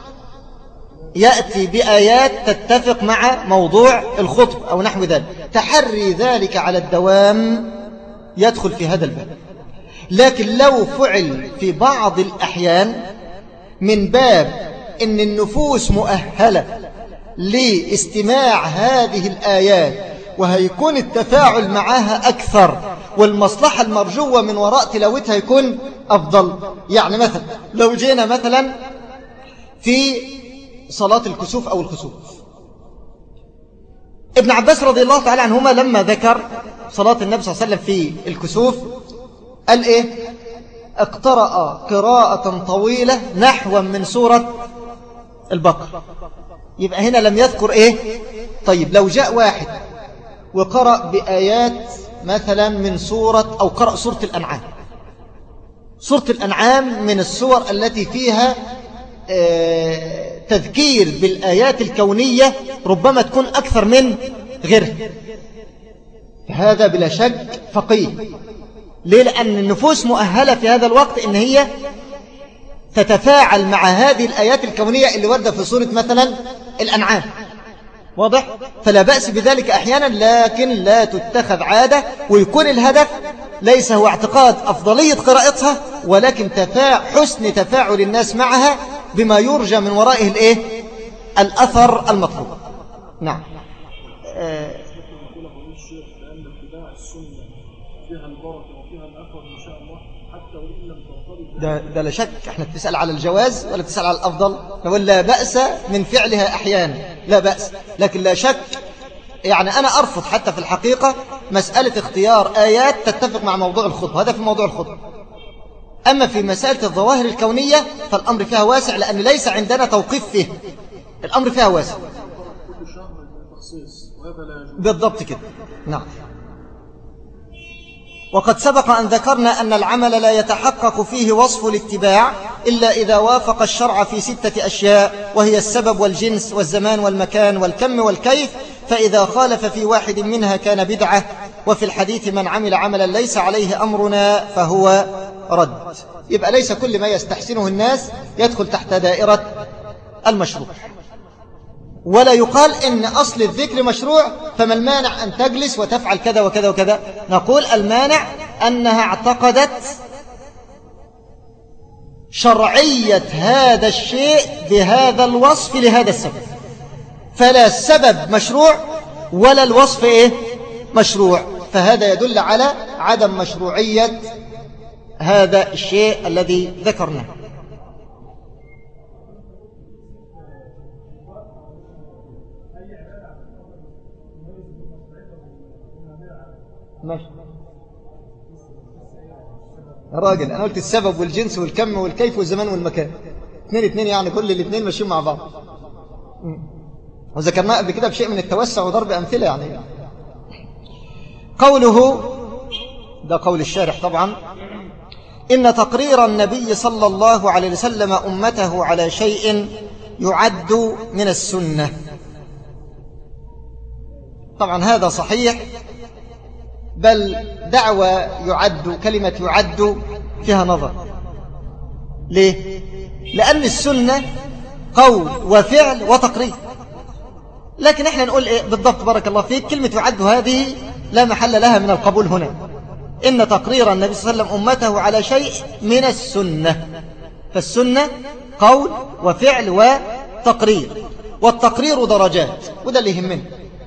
يأتي بآيات تتفق مع موضوع الخطب أو نحو ذلك. تحري ذلك على الدوام يدخل في هذا الباب. لكن لو فعل في بعض الأحيان من باب أن النفوس مؤهلة لاستماع هذه الآيات وهيكون التفاعل معها أكثر والمصلحة المرجوة من وراء تلاوتها يكون أفضل. يعني مثلا لو جينا مثلا في صلاة الكسوف أو الخسوف، ابن عباس رضي الله تعالى عنهما لما ذكر صلاة النبي صلى الله عليه وسلم في الكسوف قال إيه؟ اقترأ قراءة طويلة نحو من سورة البقرة. يبقى هنا لم يذكر إيه؟ طيب لو جاء واحد وقرأ بآيات مثلا من سورة أو قرأ سورة الأنعام، سورة الأنعام من السور التي فيها آه تذكير بالآيات الكونية ربما تكون أكثر من غيرها، هذا بلا شك فقيه. ليه؟ لأن النفوس مؤهلة في هذا الوقت إن هي تتفاعل مع هذه الآيات الكونية اللي وردة في سورة مثلا الأنعام. واضح؟ فلا بأس بذلك أحيانا، لكن لا تتخذ عادة ويكون الهدف ليس هو اعتقاد أفضلية قراءتها ولكن تفاع حسن تفاعل الناس معها بما يرجى من ورائه الإيه؟ الأثر المطلوب. نعم. آه ده, ده لا شك. احنا بتسأل على الجواز ولا بتسأل على الأفضل؟ نقول لا بأس من فعلها أحيانا، لا بأس، لكن لا شك يعني أنا أرفض حتى في الحقيقة مسألة اختيار آيات تتفق مع موضوع الخطبة، هذا في موضوع الخطبة. أما في مسألة الظواهر الكونية فالأمر فيها واسع، لأن ليس عندنا توقيف فيه، الأمر فيها واسع بالضبط كده. نعم. وقد سبق أن ذكرنا أن العمل لا يتحقق فيه وصف الاتباع إلا إذا وافق الشرع في ستة أشياء، وهي السبب والجنس والزمان والمكان والكم والكيف، فإذا خالف في واحد منها كان بدعة. وفي الحديث من عمل عملا ليس عليه أمرنا فهو رد. يبقى ليس كل ما يستحسنه الناس يدخل تحت دائرة المشروع، ولا يقال إن أصل الذكر مشروع فما المانع أن تجلس وتفعل كذا وكذا وكذا. نقول المانع أنها اعتقدت شرعية هذا الشيء بهذا الوصف لهذا السبب، فلا السبب مشروع ولا الوصف إيه مشروع، فهذا يدل على عدم مشروعية هذا الشيء الذي ذكرناه. ماشي يا راجل، أنا قلت السبب والجنس والكم والكيف والزمان والمكان، اثنين اثنين يعني كل الاثنين ماشيين مع بعض، وذكرناه قبل كده بشيء من التوسع وضرب أمثلة. يعني قوله ده قول الشارح طبعا: إن تقرير النبي صلى الله عليه وسلم أمته على شيء يعد من السنة. طبعا هذا صحيح، بل دعوى يعد، كلمة يعد فيها نظر. ليه؟ لأن السنة قول وفعل وتقرير، لكن احنا نقول ايه بالضبط؟ بارك الله فيك. كلمة يعد هذه لا محل لها من القبول هنا. إن تقرير النبي صلى الله عليه وسلم أمته على شيء من السنة، فالسنة قول وفعل وتقرير، والتقرير درجات، وده اللي يهمنا.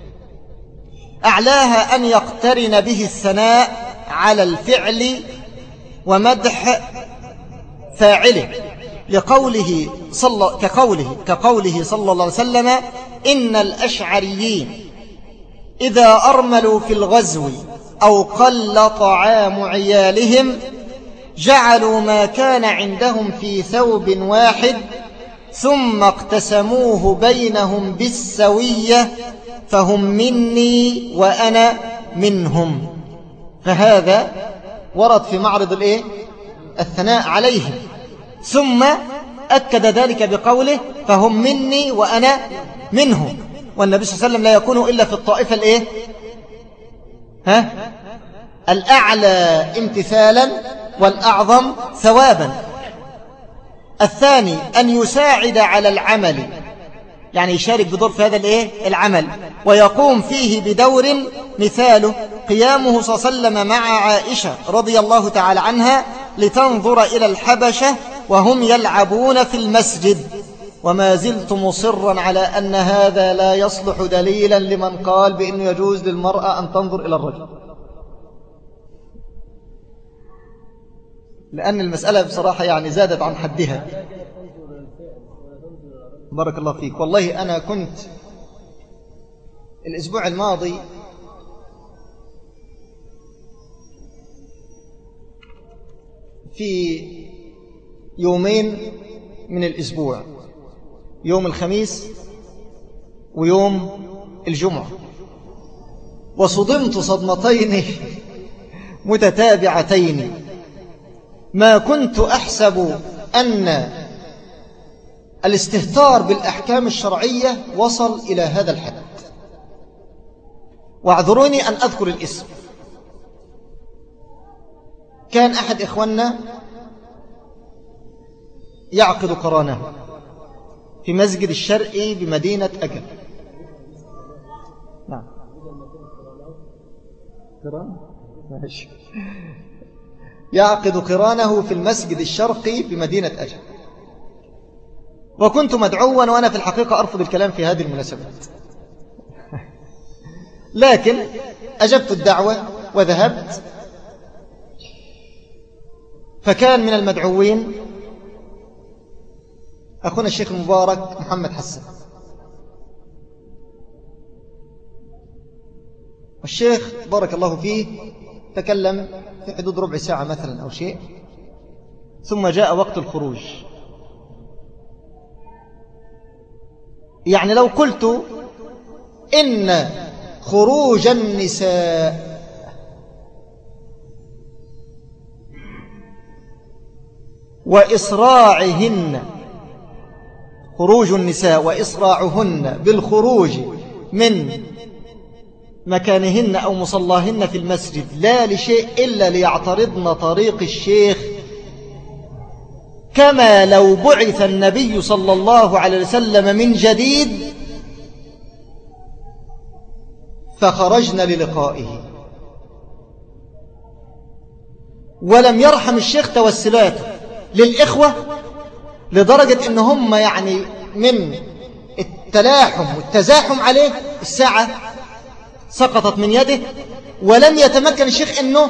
أعلاها أن يقترن به الثناء على الفعل ومدح فاعله، لقوله صلى كقوله كقوله صلى الله عليه وسلم: إن الأشعريين إذا أرملوا في الغزو أو قل طعام عيالهم جعلوا ما كان عندهم في ثوب واحد ثم اقتسموه بينهم بالسوية، فهم مني وأنا منهم. فهذا ورد في معرض الإيه؟ الثناء عليهم، ثم أكد ذلك بقوله: فهم مني وأنا منهم. والنبي صلى الله عليه وسلم لا يكون إلا في الطائفة الإيه؟ ها؟ الأعلى امتثالا والأعظم ثوابا. الثاني أن يساعد على العمل، يعني يشارك بدور في هذا الإيه؟ العمل، ويقوم فيه بدور مثاله قيامه صلى الله عليه وسلم مع عائشة رضي الله تعالى عنها لتنظر إلى الحبشة وهم يلعبون في المسجد، وما زلت مصرا على أن هذا لا يصلح دليلا لمن قال بأنه يجوز للمرأة أن تنظر إلى الرجل، لأن المسألة بصراحة يعني زادت عن حدها. بارك الله فيك. والله أنا كنت الأسبوع الماضي في يومين من الأسبوع، يوم الخميس ويوم الجمعة، وصدمت صدمتين متتابعتين ما كنت أحسب أن الاستهتار بالأحكام الشرعية وصل إلى هذا الحد. واعذروني أن أذكر الاسم. كان أحد إخواننا يعقد قرانه في مسجد الشرقي بمدينة أجل. نعم قران ماشي. يعقد قرانه في المسجد الشرقي بمدينة أجل، وكنت مدعوا وأنا في الحقيقة أرفض الكلام في هذه المناسبات، لكن أجبت الدعوة وذهبت. فكان من المدعوين أخونا الشيخ المبارك محمد حسن، والشيخ بارك الله فيه تكلم في حدود ربع ساعة مثلا أو شيء، ثم جاء وقت الخروج. يعني لو قلت إن خروج النساء وإسراعهن، خروج النساء وإسراعهن بالخروج من مكانهن أو مصلاهن في المسجد لا لشيء إلا ليعترضن طريق الشيخ، كما لو بعث النبي صلى الله عليه وسلم من جديد فخرجنا للقائه. ولم يرحم الشيخ توسلاته للإخوة لدرجة إن هم يعني من التلاحم والتزاحم عليه الساعة سقطت من يده، ولم يتمكن الشيخ إنه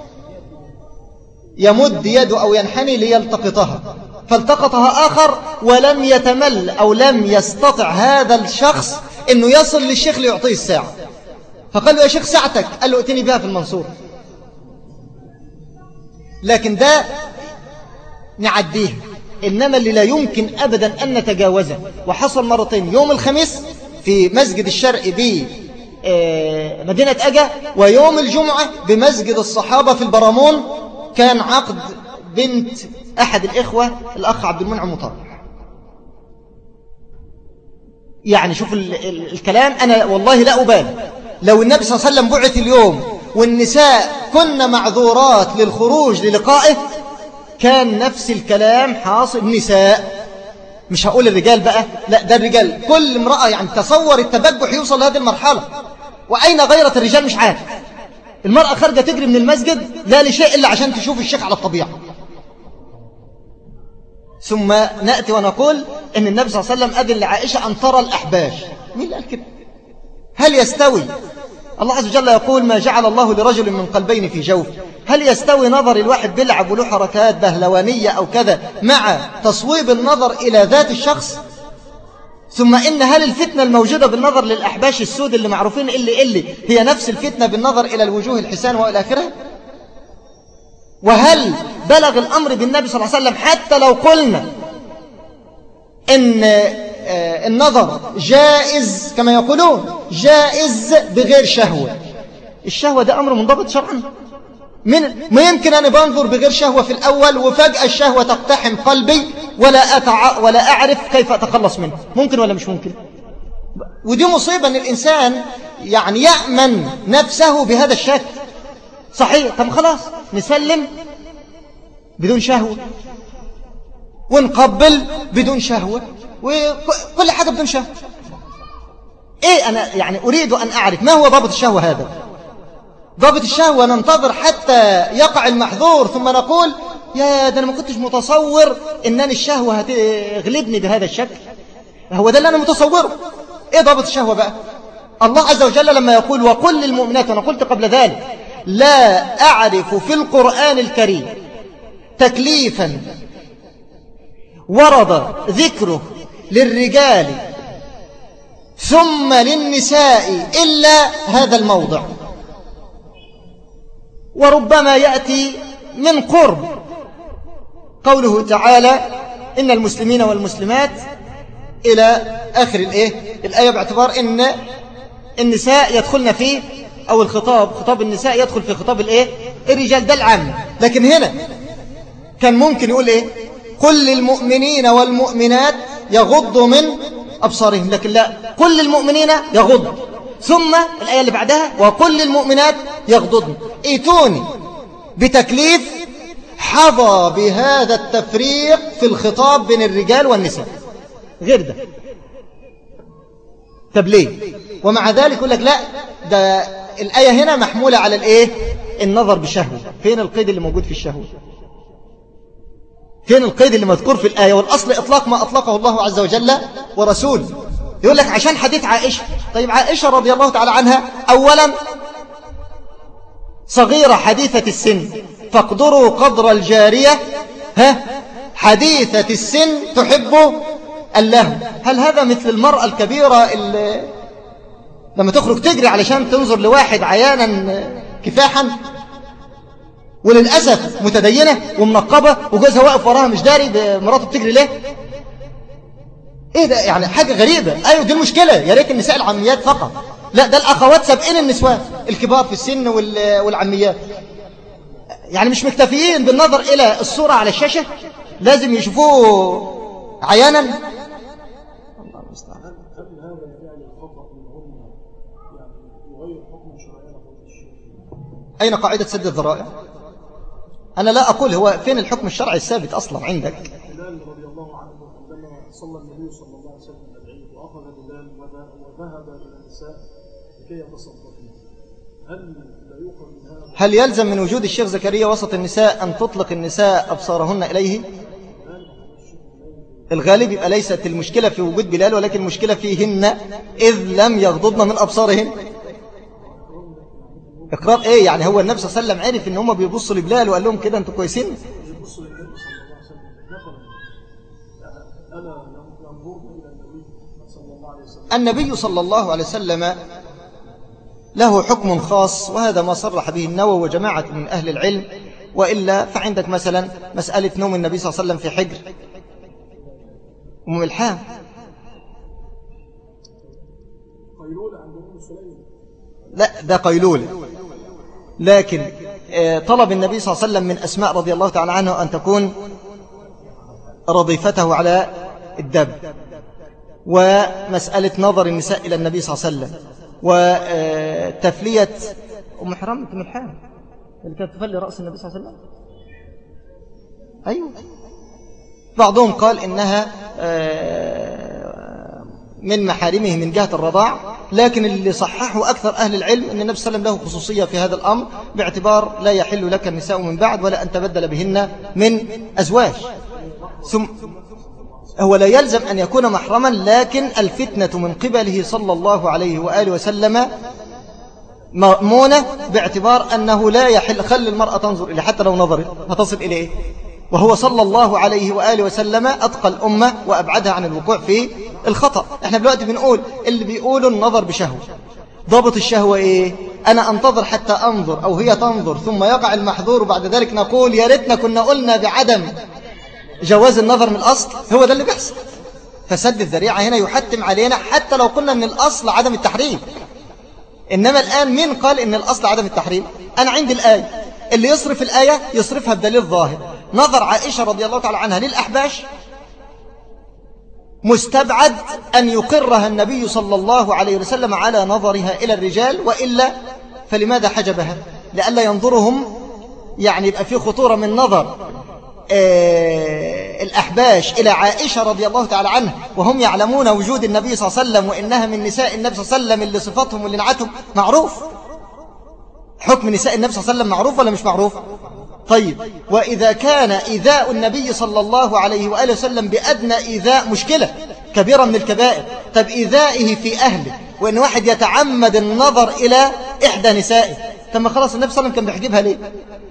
يمد يده أو ينحني ليلتقطها، فالتقطها آخر ولم يتمل أو لم يستطع هذا الشخص إنه يصل للشيخ ليعطيه الساعة، فقال له يا شيخ ساعتك، قال له ائتني بها في المنصور. لكن ده نعديه، إنما اللي لا يمكن أبدا أن نتجاوزه. وحصل مرتين، يوم الخميس في مسجد الشرق بمدينة أجا، ويوم الجمعة بمسجد الصحابة في البرامون، كان عقد بنت أحد الإخوة الأخ عبد المنعم مطار. يعني شوف ال ال الكلام، أنا والله لا أبالي لو النبي صلى الله عليه وسلم بعث اليوم والنساء كن معذورات للخروج للقائه، كان نفس الكلام حاصل. النساء، مش هقول الرجال بقى، لا ده الرجال، كل امرأة، يعني تصور التبجح يوصل لهذه المرحلة. وأين غيرة الرجال؟ مش عارف. المرأة خارجة تجري من المسجد لا لشيء إلا عشان تشوف الشيخ على الطبيعة. ثم نأتي ونقول إن النبي صلى الله عليه وسلم أذن لعائشة أن ترى الأحباش. مين اللي قال كده؟ هل يستوي؟ الله عز وجل يقول ما جعل الله لرجل من قلبين في جوف. هل يستوي نظر الواحد بيلعب وله حركات بهلوانية أو كذا مع تصويب النظر إلى ذات الشخص؟ ثم إن هل الفتنة الموجودة بالنظر للأحباش السود اللي معروفين إلي إلي هي نفس الفتنة بالنظر إلى الوجوه الحسان وإلى آخرها؟ وهل بلغ الأمر بالنبي صلى الله عليه وسلم حتى لو قلنا إن النظر جائز كما يقولون، جائز بغير شهوة؟ الشهوة ده أمر منضبط شرعا. من ما يمكن أن بنظر بغير شهوة في الأول وفجأة الشهوة تقتحم قلبي ولا أتع... ولا أعرف كيف أتخلص منه؟ ممكن ولا مش ممكن؟ ودي مصيبة أن الإنسان يعني يأمن نفسه بهذا الشكل. صحيح، طب خلاص نسلم بدون شهوة، ونقبل بدون شهوة، وكل حاجة بدون شهوة. إيه أنا يعني أريد أن أعرف ما هو ضابط الشهوة هذا؟ ضابط الشهوة ننتظر حتى يقع المحظور ثم نقول يا ده أنا ما كنتش متصور إنني الشهوة هتغلبني بهذا الشكل. هو ده اللي أنا متصوره. إيه ضابط الشهوة بقى؟ الله عز وجل لما يقول وقل للمؤمنات، وأنا قلت قبل ذلك لا أعرف في القرآن الكريم تكليفا ورد ذكره للرجال ثم للنساء إلا هذا الموضع، وربما يأتي من قرب قوله تعالى إن المسلمين والمسلمات إلى آخر الإيه؟ الآية، باعتبار إن النساء يدخلن فيه، أو الخطاب خطاب النساء يدخل في خطاب الإيه؟ الرجال، ده العام. لكن هنا كان ممكن يقول إيه؟ قل للمؤمنين والمؤمنات يغضوا من أبصارهم، لكن لا، قل للمؤمنين يغض، ثم الآية اللي بعدها وقل للمؤمنات يغضضن. ايتوني بتكليف حظى بهذا التفريق في الخطاب بين الرجال والنساء، غير ده. طب ليه؟ ومع ذلك يقول لك لا، ده الآية هنا محمولة على الإيه؟ النظر بشهوة. فين القيد اللي موجود في الشهوة؟ فين القيد اللي مذكور في الآية؟ والأصل إطلاق ما أطلقه الله عز وجل ورسوله. يقول لك عشان حديث عائشة. طيب عائشة رضي الله تعالى عنها أولا صغيرة حديثة السن، فاقدروا قدر الجارية ها حديثة السن تحب اللهو. هل هذا مثل المرأة الكبيرة اللي لما تخرج تجري علشان تنظر لواحد عيانا كفاحا، وللأسف متدينة ومنقبة وجوزها واقف وراها مش داري بمراته بتجري ليه؟ ايه ده؟ يعني حاجة غريبة. ايوه دي المشكلة. يا ريت النساء العميات فقط، لا ده الأخوات سابقين النسوان الكبار في السن والعميات، يعني مش مكتفيين بالنظر إلى الصورة على الشاشة. لازم يشوفوه عيانا. الله المستعان. هل هذا يعني الخطأ من هم يعني يغير حكم شرعي على الشيخ؟ أين قاعدة سد الذرائع؟ أنا لا أقول هو فين الحكم الشرعي الثابت أصلا عندك. بلال رضي الله عنه عندما صلى النبي صلى الله عليه وسلم العيد وأخذ بلال وذهب إلى النساء لكي يتصدقن، هل لا يؤخذ من هذا؟ هل يلزم من وجود الشيخ زكريا وسط النساء أن تطلق النساء أبصارهن إليه؟ الغالب يبقى ليست المشكلة في وجود بلال ولكن المشكلة فيهن إذ لم يغضضن من أبصارهن. إقرار إيه يعني؟ هو النبي صلى الله عليه وسلم عرف إن هم بيبصوا لبلال وقال لهم كده أنتوا كويسين؟ النبي صلى الله عليه وسلم له حكم خاص، وهذا ما صرح به النووي وجماعة من أهل العلم. وإلا فعندك مثلا مسألة نوم النبي صلى الله عليه وسلم في حجر أم ملحان. لا ده قيلولة، لكن طلب النبي صلى الله عليه وسلم من أسماء رضي الله تعالى عنه أن تكون رضيفته على الدب، ومسألة نظر النساء إلى النبي صلى الله عليه وسلم، وتفلية أم حرام بنت ملحان اللي كانت تفلي رأس النبي صلى الله عليه وسلم. أيوة، بعضهم قال إنها من محارمه من جهة الرضاع، لكن اللي صححوا أكثر أهل العلم أن النبي صلى الله عليه وسلم له خصوصية في هذا الأمر، باعتبار لا يحل لك النساء من بعد ولا أن تبدل بهن من أزواج. ثم هو لا يلزم أن يكون محرما، لكن الفتنة من قبله صلى الله عليه وآله وسلم مأمونة، باعتبار أنه لا يحل خلي المرأة تنظر إليه حتى لو نظرت هتصل إليه، وهو صلى الله عليه وآله وسلم أتقى الأمة وأبعدها عن الوقوع في الخطأ. احنا دلوقتي بنقول اللي بيقولوا النظر بشهوة، ضابط الشهوة إيه؟ أنا أنتظر حتى أنظر أو هي تنظر ثم يقع المحظور، وبعد ذلك نقول يا ريتنا كنا قلنا بعدم جواز النظر من الأصل. هو ده اللي بيحصل. فسد الذريعة هنا يحتم علينا حتى لو قلنا أن الأصل عدم التحريم. إنما الآن مين قال أن الأصل عدم التحريم؟ أنا عندي الآية، اللي يصرف الآية يصرفها بدليل ظاهر. نظر عائشة رضي الله تعالى عنها للأحباش مستبعد أن يقرها النبي صلى الله عليه وسلم على نظرها إلى الرجال، وإلا فلماذا حجبها؟ لألا ينظرهم، يعني يبقى في خطورة من نظر آه الأحباش إلى عائشة رضي الله تعالى عنها وهم يعلمون وجود النبي صلى الله عليه وسلم وإنها من نساء النبي صلى الله عليه وسلم اللي صفاتهم واللي نعتهم معروف. حكم نساء النبي صلى الله عليه وسلم معروف ولا مش معروف؟ طيب، وإذا كان إيذاء النبي صلى الله عليه وآله وسلم بأدنى إيذاء مشكلة كبيرة من الكبائر، طب إيذائه في أهله وإن واحد يتعمد النظر إلى إحدى نسائه، ثم خلاص النبي صلى الله عليه وسلم كان بيحجبها ليه؟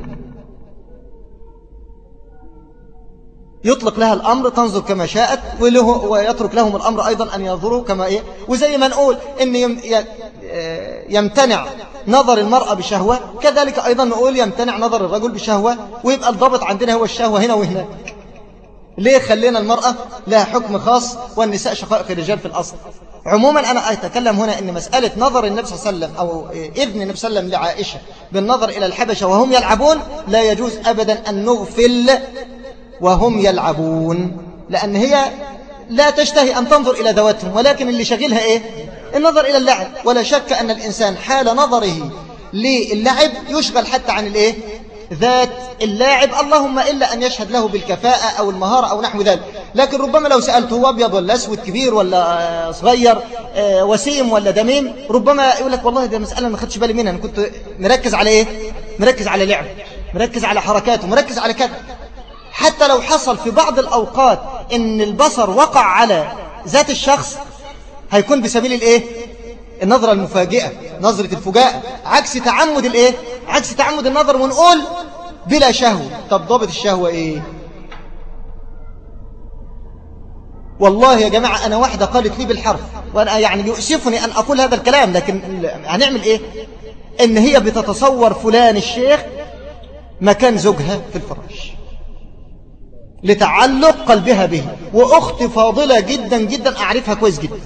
يطلق لها الأمر تنظر كما شاءت، وله ويترك لهم الأمر أيضا أن ينظروا كما إيه. وزي ما نقول إن يمتنع نظر المرأة بشهوة، كذلك أيضا نقول يمتنع نظر الرجل بشهوة، ويبقى الضابط عندنا هو الشهوة هنا وهناك. ليه خلينا المرأة لها حكم خاص والنساء شقائق الرجال في الأصل؟ عموما أنا أتكلم هنا إن مسألة نظر النبي صلى الله عليه وسلم أو إذن النبي صلى الله عليه وسلم لعائشة بالنظر إلى الحبشة وهم يلعبون لا يجوز أبدا أن نغفل وهم يلعبون، لأن هي لا تشتهي أن تنظر إلى ذواتهم، ولكن اللي شغلها إيه؟ النظر إلى اللعب. ولا شك أن الإنسان حال نظره للعب يشغل حتى عن الإيه؟ ذات اللاعب، اللهم إلا أن يشهد له بالكفاءة أو المهارة أو نحو ذلك. لكن ربما لو سألته هو أبيض ولا أسود، كبير ولا صغير، وسيم ولا دميم، ربما يقول لك والله ده مسألة ما خدش بالي منها، أنا كنت مركز على إيه؟ مركز على لعب، مركز على حركاته، مركز على كذا. حتى لو حصل في بعض الأوقات إن البصر وقع على ذات الشخص هيكون بسبيل الإيه؟ النظرة المفاجئة، نظرة الفجاءة، عكس تعمد الإيه؟ عكس تعمد النظر، ونقول بلا شهوة. طب ضابط الشهوة إيه؟ والله يا جماعة أنا واحدة قالت لي بالحرف، وأنا يعني يؤسفني أن أقول هذا الكلام، لكن هنعمل إيه؟ إن هي بتتصور فلان الشيخ مكان زوجها في الفراش لتعلق قلبها به، وأخت فاضلة جدا جدا أعرفها كويس جدا،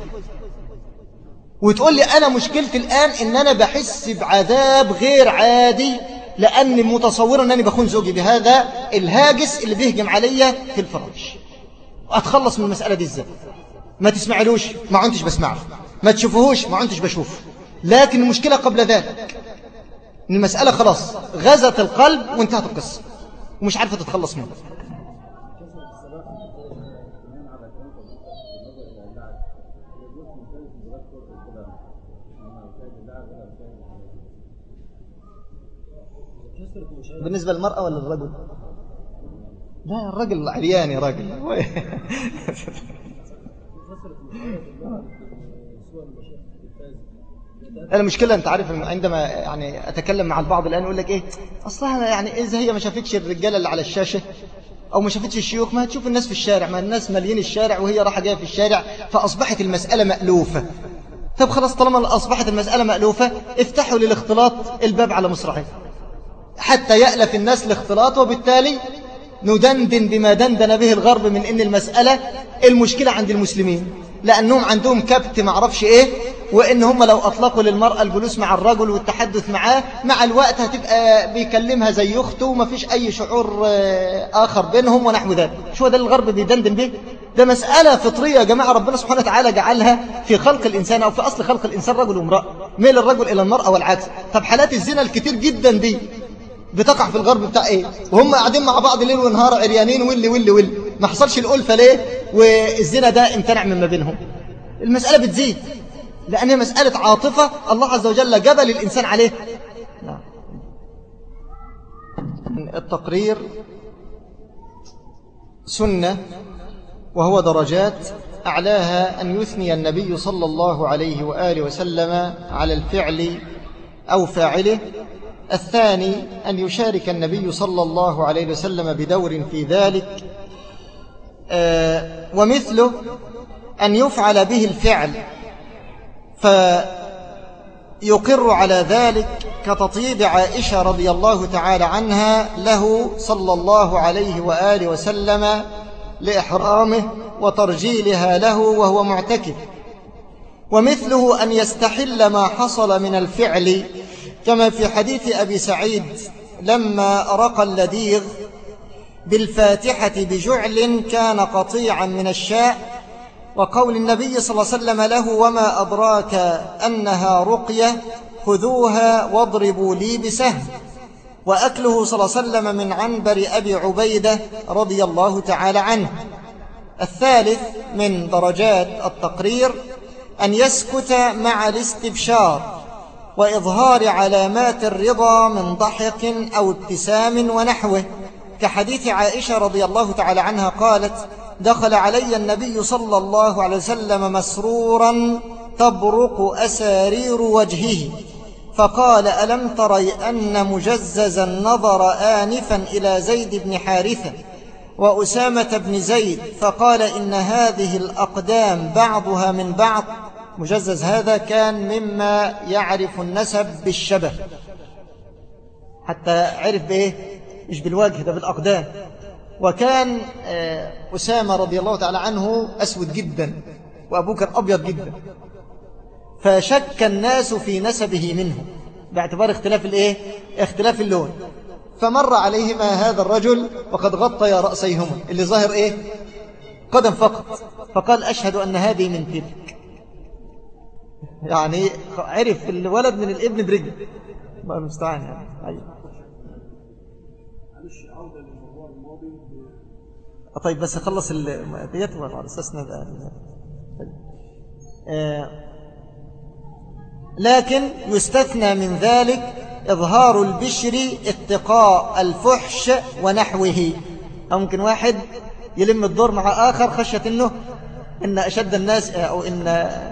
وتقول لي أنا مشكلتي الآن إن أنا بحس بعذاب غير عادي لأني متصور أنني بخون زوجي بهذا الهاجس اللي بيهجم عليا في الفراش. أتخلص من المسألة دي إزاي؟ ما تسمعلوش، ما عنتش بسمعه، ما تشوفوهوش، ما عنتش بشوفه. لكن المشكلة قبل ذلك إن المسألة خلاص غزت القلب وانتهت القصة ومش عارفة تتخلص منه. بالنسبة للمرأة ولا للرجل؟ لا، الرجل عريان يا راجل. المشكلة أنت عارف عندما يعني أتكلم مع البعض الآن يقول لك إيه أصلا يعني إذا هي ما شافتش الرجالة اللي على الشاشة أو ما شافتش الشيوخ ما هتشوف الناس في الشارع، ما الناس مليين الشارع وهي راحة جاية في الشارع، فأصبحت المسألة مألوفة. طب خلاص طالما أصبحت المسألة مألوفة افتحوا للاختلاط الباب على مصراعيه حتى يألف الناس الاختلاط، وبالتالي ندندن بما دندن به الغرب من إن المسألة المشكلة عند المسلمين لأنهم عندهم كبت معرفش إيه، وإن هم لو أطلقوا للمرأة الجلوس مع الرجل والتحدث معاه مع الوقت هتبقى بيكلمها زي أخته ومفيش أي شعور آخر بينهم ونحو ذلك. شو ده الغرب بيدندن به؟ ده مسألة فطرية يا جماعة، ربنا سبحانه وتعالى جعلها في خلق الإنسان أو في أصل خلق الإنسان رجل وامرأة، ميل الرجل إلى المرأة والعكس. طب حالات الزنا الكتير جدا دي بتقع في الغرب بتاع إيه؟ وهم قاعدين مع بعض ليل ونهار عريانين واللي واللي واللي ما حصلش الألفة ليه؟ والزنا ده امتنع من ما بينهم. المسألة بتزيد لأنها مسألة عاطفة الله عز وجل جبل الإنسان عليه. نعم. التقرير سنة وهو درجات، أعلاها أن يثني النبي صلى الله عليه وآله وسلم على الفعل أو فاعله. الثاني أن يشارك النبي صلى الله عليه وسلم بدور في ذلك. آه ومثله أن يفعل به الفعل فيقر على ذلك كتطيب عائشة رضي الله تعالى عنها له صلى الله عليه وآله وسلم لإحرامه وترجيلها له وهو معتكف. ومثله أن يستحل ما حصل من الفعل كما في حديث أبي سعيد لما رقى اللديغ بالفاتحة بجعل كان قطيعا من الشاء، وقول النبي صلى الله عليه وسلم له وما أدراك أنها رقية خذوها واضربوا لي بسهم، وأكله صلى الله عليه وسلم من عنبر أبي عبيدة رضي الله تعالى عنه. الثالث من درجات التقرير أن يسكت مع الاستبشار وإظهار علامات الرضا من ضحك أو ابتسام ونحوه، كحديث عائشة رضي الله تعالى عنها قالت دخل علي النبي صلى الله عليه وسلم مسرورا تبرق أسارير وجهه فقال ألم تري أن مجززا نظر آنفا إلى زيد بن حارثة وأسامة بن زيد فقال إن هذه الأقدام بعضها من بعض. مجزز هذا كان مما يعرف النسب بالشبه، حتى عرف بإيه؟ مش بالوجه، ده بالأقدام. وكان أسامة رضي الله تعالى عنه أسود جدا وأبوه كان أبيض جدا، فشك الناس في نسبه منه باعتبار اختلاف الإيه؟ اختلاف اللون. فمر عليهما هذا الرجل وقد غطى رأسيهما اللي ظاهر إيه؟ قدم فقط، فقال أشهد أن هذه من تلك، يعني عرف الولد من الابن برجل. الله المستعان يعني. أيوة. طيب بس خلص ديت على أساسنا بقى. آه لكن يستثنى من ذلك إظهار البشر اتقاء الفحش ونحوه. أو ممكن واحد يلم الدور مع آخر خشية إنه إن أشد الناس أو إن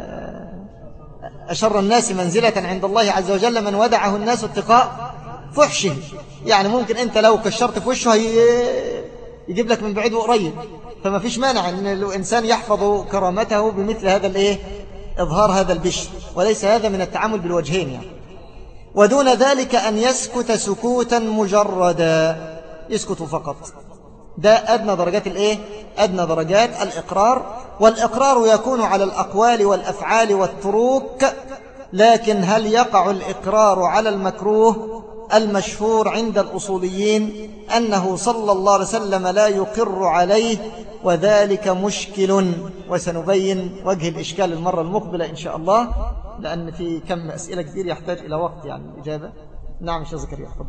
أشر الناس منزلة عند الله عز وجل من ودعه الناس اتقاء فحشه. يعني ممكن أنت لو كشرت في وشه يجيب لك من بعيد وقريب، فما فيش مانع أن الإنسان يحفظ كرامته بمثل هذا الإيه؟ إظهار هذا البشر، وليس هذا من التعامل بالوجهين يعني. ودون ذلك أن يسكت سكوتا مجردا، يسكت فقط. ده أدنى درجات الإيه؟ أدنى درجات الإقرار. والإقرار يكون على الأقوال والأفعال والتروك، لكن هل يقع الإقرار على المكروه المشهور عند الأصوليين أنه صلى الله عليه وسلم لا يقر عليه، وذلك مشكل، وسنبين وجه الإشكال المرة المقبلة إن شاء الله، لأن في كم أسئلة كبير يحتاج إلى وقت يعني الإجابة. نعم شيخ زكريا تفضل.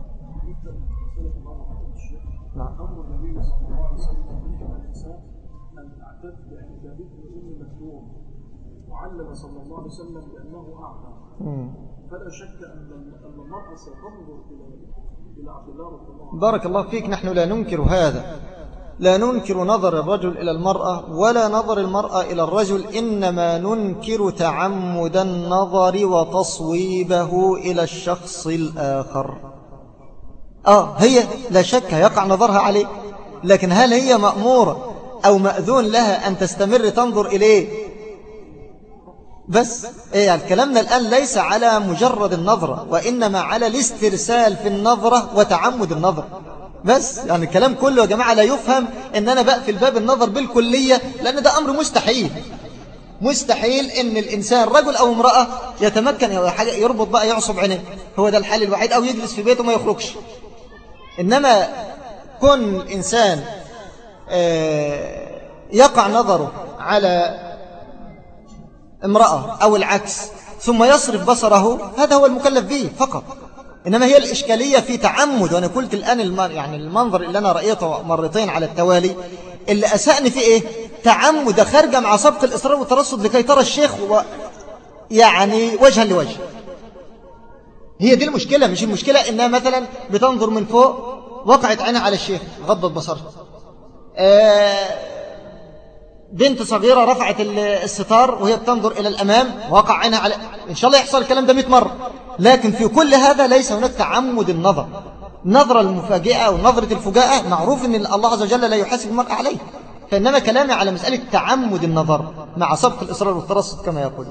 نعم. وعلم صلى الله عليه وسلم بأنه أعمى، فلا شك أن المرأة ستنظر إلى عبد الله رضي الله عنه. بارك الله فيك. نحن لا ننكر هذا، لا ننكر نظر الرجل إلى المرأة ولا نظر المرأة إلى الرجل، إنما ننكر تعمد النظر وتصويبه إلى الشخص الآخر. آه هي لا شك يقع نظرها عليه، لكن هل هي مأمورة أو مأذون لها أن تستمر تنظر إليه؟ بس إيه كلامنا الآن ليس على مجرد النظرة، وإنما على الاسترسال في النظرة وتعمد النظر. بس يعني الكلام كله يا جماعة لا يفهم إن أنا بقفل باب النظر بالكلية، لأن ده أمر مستحيل. مستحيل إن الإنسان رجل أو امرأة يتمكن يربط بقى يعصب عينيه، هو ده الحل الوحيد، أو يجلس في بيته وما يخرجش. إنما كن الإنسان يقع نظره على امرأة أو العكس ثم يصرف بصره، هذا هو المكلف به فقط. إنما هي الإشكالية في تعمد. وأنا قلت الآن الم... يعني المنظر اللي أنا رأيته مرتين على التوالي اللي أسأني فيه إيه؟ تعمد خارجة مع سبق الإصرار والترصد لكي ترى الشيخ و... يعني وجها لوجه. هي دي المشكلة، مش المشكلة إنها مثلا بتنظر من فوق وقعت عينها على الشيخ غضت بصرها. آه بنت صغيرة رفعت الستار وهي بتنظر إلى الأمام وقع عينها على، إن شاء الله يحصل الكلام ده مئة مرة، لكن في كل هذا ليس هناك تعمد النظر. نظرة المفاجئة ونظرة الفجاءة معروف أن الله عز وجل لا يحاسب المرء عليه، فإنما كلامي على مسألة تعمد النظر مع سبق الإصرار والترصد كما يقول.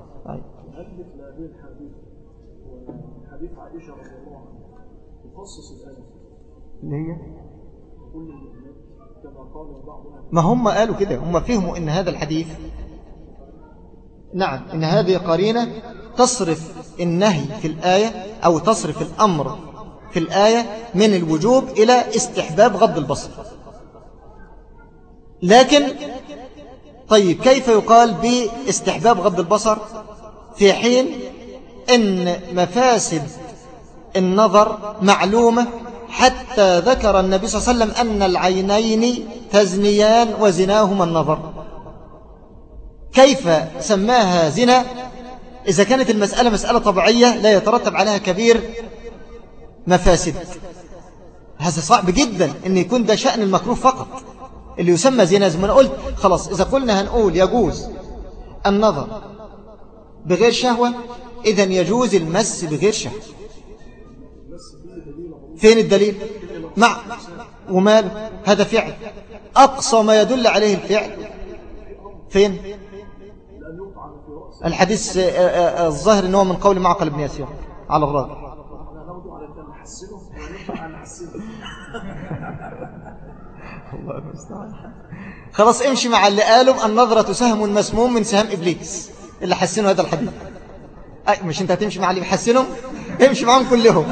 حديث عائشة رضي الله عنها يخصص الآية اللي هي كل المؤمنات كما قال بعضها. ما هم قالوا كده، هم فهموا إن هذا الحديث، نعم، إن هذه قرينة تصرف النهي في الآية أو تصرف الأمر في الآية من الوجوب إلى استحباب غض البصر. لكن طيب كيف يقال باستحباب غض البصر في حين إن مفاسد النظر معلومة، حتى ذكر النبي صلى الله عليه وسلم أن العينين تزنيان وزناهما النظر؟ كيف سماها زنا إذا كانت المسألة مسألة طبيعية لا يترتب عليها كبير مفاسد؟ هذا صعب جدا أن يكون ده شأن المكروه فقط اللي يسمى زنا. زي ما أنا قلت خلاص، إذا قلنا هنقول يجوز النظر بغير شهوة، إذن يجوز المس بغير شهوة. فين الدليل؟ مع وماله، هذا فعل أقصى ما يدل عليه الفعل. فين الحديث الظاهر أنه من قول معقل بن يسير على الراجح. الله المستعان. خلاص امشي مع اللي قالوا النظرة سهم مسموم من سهام إبليس اللي حسنوا هذا الحديث. أي مش أنت هتمشي مع اللي بيحسنهم، امشي معهم كلهم.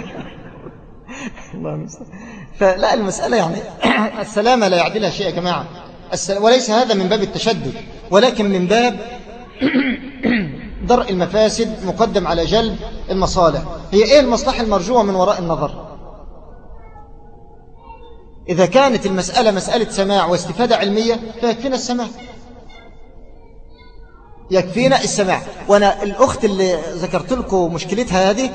الله المستعان. فلا المسألة يعني السلامة لا يعدلها شيء يا جماعة، وليس هذا من باب التشدد، ولكن من باب درء المفاسد مقدم على جلب المصالح. هي إيه المصلحة المرجوة من وراء النظر؟ إذا كانت المسألة مسألة سماع واستفادة علمية فيكفينا السماع، يكفينا السماع. وأنا الأخت اللي ذكرت لكم مشكلتها هذه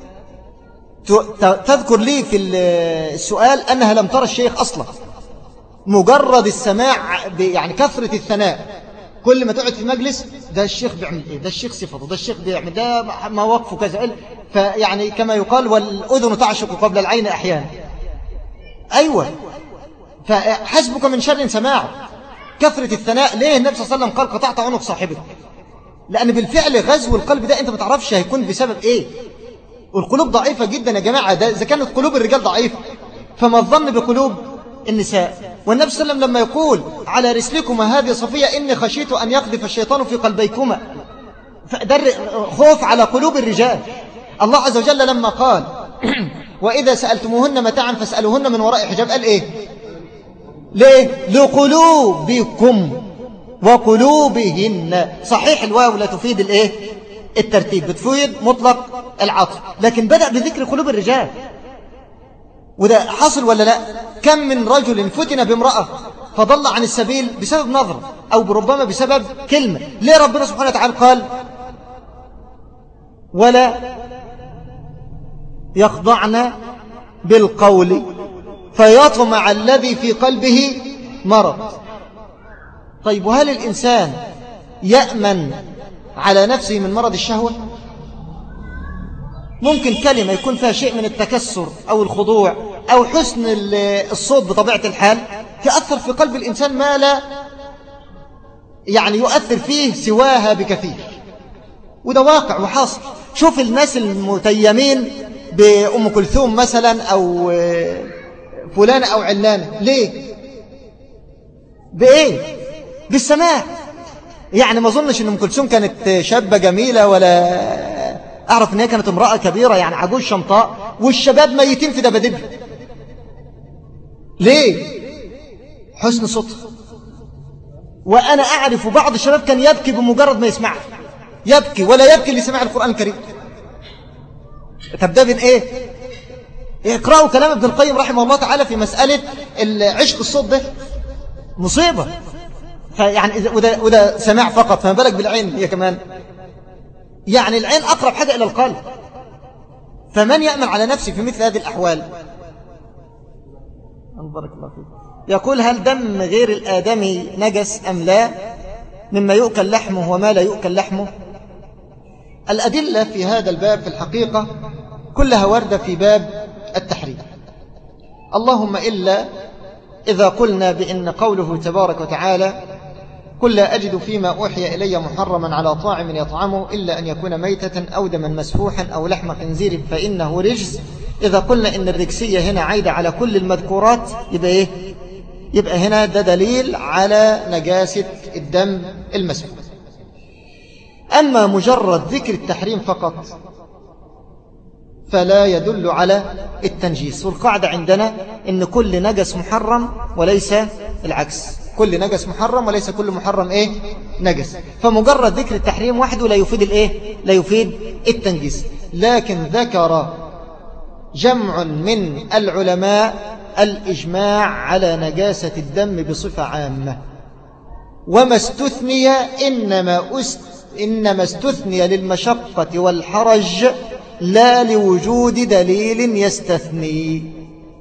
تذكر لي في السؤال أنها لم ترى الشيخ أصلا، مجرد السماع يعني كثرة الثناء، كل ما تقعد في مجلس ده الشيخ بيعمل إيه، ده الشيخ صفته، ده الشيخ بيعمل، ده مواقفه كذا، فيعني كما يقال والأذن تعشق قبل العين أحيانا. أيوة، فحسبك من شر سماع كثرة الثناء. ليه النبي صلى الله عليه وسلم قال قطعت عنق صاحبك؟ لأن بالفعل غزو القلب ده أنت ما تعرفش هيكون بسبب إيه. والقلوب ضعيفة جدا يا جماعة، ده إذا كانت قلوب الرجال ضعيفة فما الظن بقلوب النساء؟ والنبي صلى الله عليه وسلم لما يقول على رسلكما هذه صفية إني خشيت أن يقذف الشيطان في قلبيكما، فده خوف على قلوب الرجال. الله عز وجل لما قال وإذا سألتموهن متاعا فاسألوهن من وراء حجاب. قال إيه؟ ليه؟ لقلوبكم وقلوبهن. صحيح الواو لا تفيد الإيه؟ الترتيب، بتفيد مطلق العطف، لكن بدأ بذكر قلوب الرجال، وده حصل ولا لا؟ كم من رجل فتن بامرأة فضل عن السبيل بسبب نظر أو بربما بسبب كلمة. ليه ربنا سبحانه وتعالى قال ولا يخضعن بالقول فيطمع الذي في قلبه مرض؟ طيب وهل الإنسان يأمن على نفسه من مرض الشهوة؟ ممكن كلمة يكون فيها شيء من التكسر أو الخضوع أو حسن الصوت بطبيعة الحال تأثر في قلب الإنسان ما لا يعني يؤثر فيه سواها بكثير، وده واقع وحاصل. شوف الناس المتيمين بأم كلثوم مثلا أو فلانة أو علانة، ليه؟ بإيه؟ بالسماع. يعني ما ظنش أن أم كلثوم كانت شابة جميلة، ولا أعرف أنها كانت امرأة كبيرة يعني عجوز شمطاء، والشباب ميتين في دبادبها. ليه؟ حسن صوتها. وأنا أعرف بعض الشباب كان يبكي بمجرد ما يسمعها، يبكي ولا يبكي لسماع القرآن الكريم. تبدأ من إيه؟ اقرأوا كلام ابن القيم رحمه الله تعالى في مسألة عشق الصوت ده مصيبة. يعني وده, وده سماع فقط، فما بالك بالعين هي كمان. يعني العين أقرب حاجة إلى القلب، فمن يأمن على نفسه في مثل هذه الأحوال؟ بارك الله فيك. يقول هل دم غير الآدمي نجس أم لا، مما يؤكل لحمه وما لا يؤكل لحمه؟ الأدلة في هذا الباب في الحقيقة كلها وردة في باب التحريم، اللهم إلا إذا قلنا بأن قوله تبارك وتعالى قل لا أجد فيما أوحي إلي محرما على طاعم يطعمه إلا أن يكون ميتة أو دما مسفوحا أو لحم خنزير فإنه رجس. إذا قلنا إن الرجسية هنا عايدة على كل المذكورات يبقى إيه؟ يبقى هنا ده دليل على نجاسة الدم المسفوح. أما مجرد ذكر التحريم فقط فلا يدل على التنجيس، والقاعدة عندنا إن كل نجس محرم وليس العكس، كل نجس محرم وليس كل محرم إيه؟ نجس. فمجرد ذكر التحريم وحده لا يفيد الإيه؟ لا يفيد التنجيس. لكن ذكر جمع من العلماء الإجماع على نجاسة الدم بصفة عامة، وما استثني إنما, أست إنما استثني للمشقة والحرج لا لوجود دليل يستثني.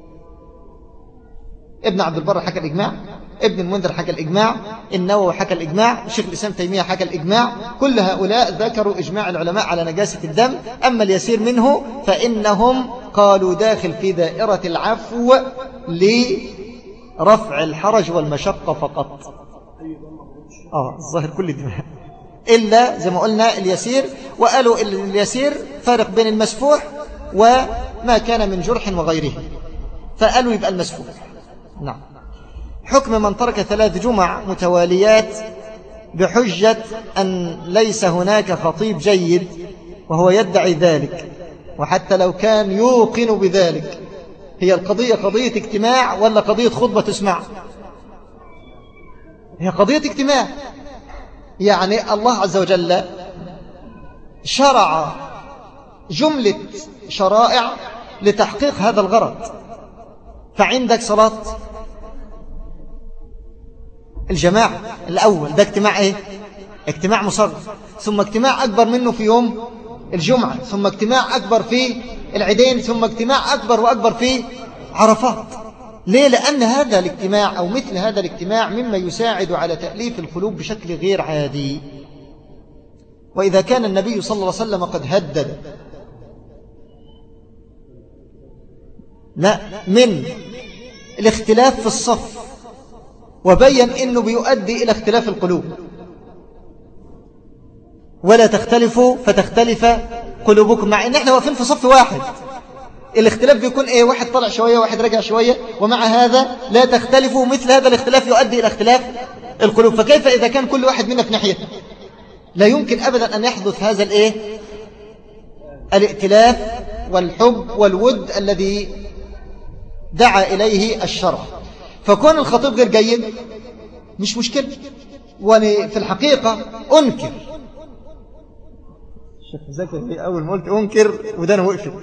ابن عبد البر حكى الإجماع، ابن المنذر حكى الإجماع، النووي حكى الإجماع، الشيخ الإسلام تيمية حكى الإجماع. كل هؤلاء ذكروا إجماع العلماء على نجاسة الدم. أما اليسير منه فإنهم قالوا داخل في دائرة العفو لرفع الحرج والمشقة فقط. آه الظاهر كل الدماء إلا زي ما قلنا اليسير، وقالوا اليسير فارق بين المسفوح وما كان من جرح وغيره، فقالوا يبقى المسفوح. نعم. حكم من ترك ثلاث جمع متواليات بحجة أن ليس هناك خطيب جيد وهو يدعي ذلك، وحتى لو كان يوقن بذلك. هي القضية قضية اجتماع ولا قضية خطبة تسمع؟ هي قضية اجتماع. يعني الله عز وجل شرع جملة شرائع لتحقيق هذا الغرض. فعندك صلاة الجماعة الأول، ده اجتماع ايه؟ اجتماع مصغر، ثم اجتماع أكبر منه في يوم الجمعة، ثم اجتماع أكبر في العيدين، ثم اجتماع أكبر وأكبر في عرفات. ليه؟ لأن هذا الاجتماع أو مثل هذا الاجتماع مما يساعد على تأليف القلوب بشكل غير عادي. وإذا كان النبي صلى الله عليه وسلم قد هدد لا من الاختلاف في الصف وبين أنه بيؤدي إلى اختلاف القلوب، ولا تختلفوا فتختلف قلوبكم، مع أن احنا واقفين في صف واحد. الاختلاف بيكون ايه؟ واحد طلع شوية واحد رجع شوية، ومع هذا لا تختلفوا، مثل هذا الاختلاف يؤدي إلى اختلاف القلوب. فكيف إذا كان كل واحد منا في ناحية؟ لا يمكن أبدا أن يحدث هذا الايه؟ الائتلاف والحب والود الذي دعا إليه الشرع. فكون الخطيب غير جيد مش مشكلة، وأنا في الحقيقة أنكر. الشيخ زكي أول ما قلت أنكر وده أنا وقفت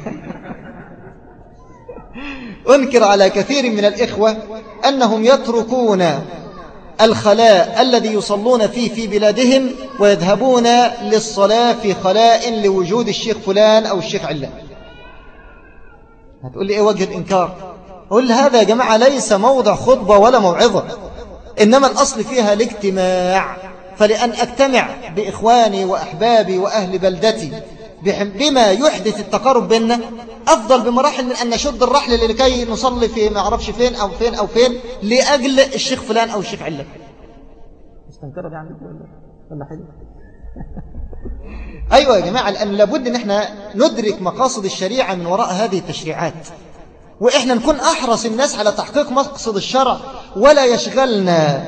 أنكر على كثير من الإخوة أنهم يتركون الخلاء الذي يصلون فيه في بلادهم ويذهبون للصلاة في خلاء لوجود الشيخ فلان أو الشيخ علان. هتقول لي إيه وجه الإنكار؟ أقول هذا يا جماعة ليس موضع خطبة ولا موعظة، إنما الأصل فيها الاجتماع. فلأن أجتمع بإخواني وأحبابي وأهل بلدتي بما يحدث التقارب بيننا أفضل بمراحل من أن نشد الرحل لكي نصلي في ما أعرفش فين أو فين أو فين لأجل الشيخ فلان أو الشيخ علان. استنكر دي عندك ولا حلو؟ أيوة يا جماعة، لأن لابد أن احنا ندرك مقاصد الشريعة من وراء هذه التشريعات، وإحنا نكون أحرص الناس على تحقيق مقصد الشرع، ولا يشغلنا،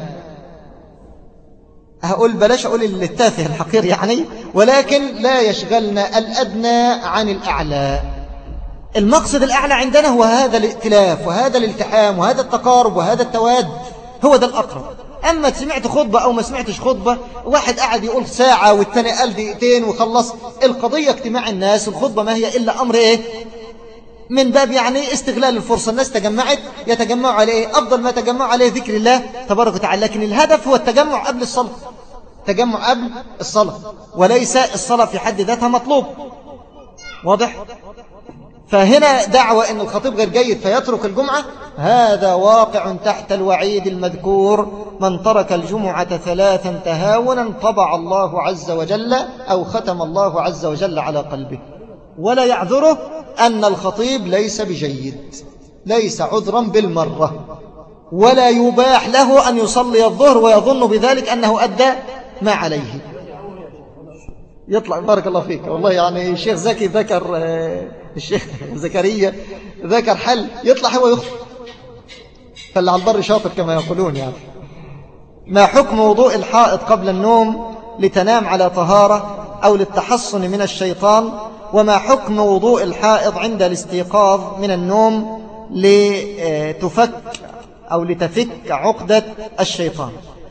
هقول بلاش أقول التافه الحقير يعني، ولكن لا يشغلنا الأدنى عن الأعلى. المقصد الأعلى عندنا هو هذا الائتلاف وهذا الالتحام وهذا التقارب وهذا التواد، هو ده الأقرب. أما سمعت خطبة أو ما سمعتش خطبة، واحد قاعد يقول ساعة والتاني قال دقيقتين وخلص القضية. اجتماع الناس، الخطبة ما هي إلا أمر إيه؟ من باب يعني استغلال الفرصة. الناس تجمعت، يتجمعوا على إيه؟ أفضل ما تجمعوا عليه ذكر الله تبارك وتعالى، لكن الهدف هو التجمع قبل الصلاة، تجمع قبل الصلاة، وليس الصلاة في حد ذاتها مطلوب. واضح؟ فهنا دعوة أن الخطيب غير جيد فيترك الجمعة، هذا واقع تحت الوعيد المذكور: من ترك الجمعة ثلاثا تهاونا طبع الله عز وجل أو ختم الله عز وجل على قلبه. ولا يعذره أن الخطيب ليس بجيد، ليس عذرا بالمرة، ولا يباح له أن يصلي الظهر ويظن بذلك أنه أدى ما عليه. يطلع بارك الله فيك، والله يعني الشيخ زكي ذكر، الشيخ زكريا ذكر حل، يطلع هو يخطئ، فاللي على البر شاطر كما يقولون. يعني ما حكم وضوء الحائض قبل النوم لتنام على طهارة أو للتحصن من الشيطان؟ وما حكم وضوء الحائض عند الاستيقاظ من النوم لتفك أو لتفك عقدة الشيطان؟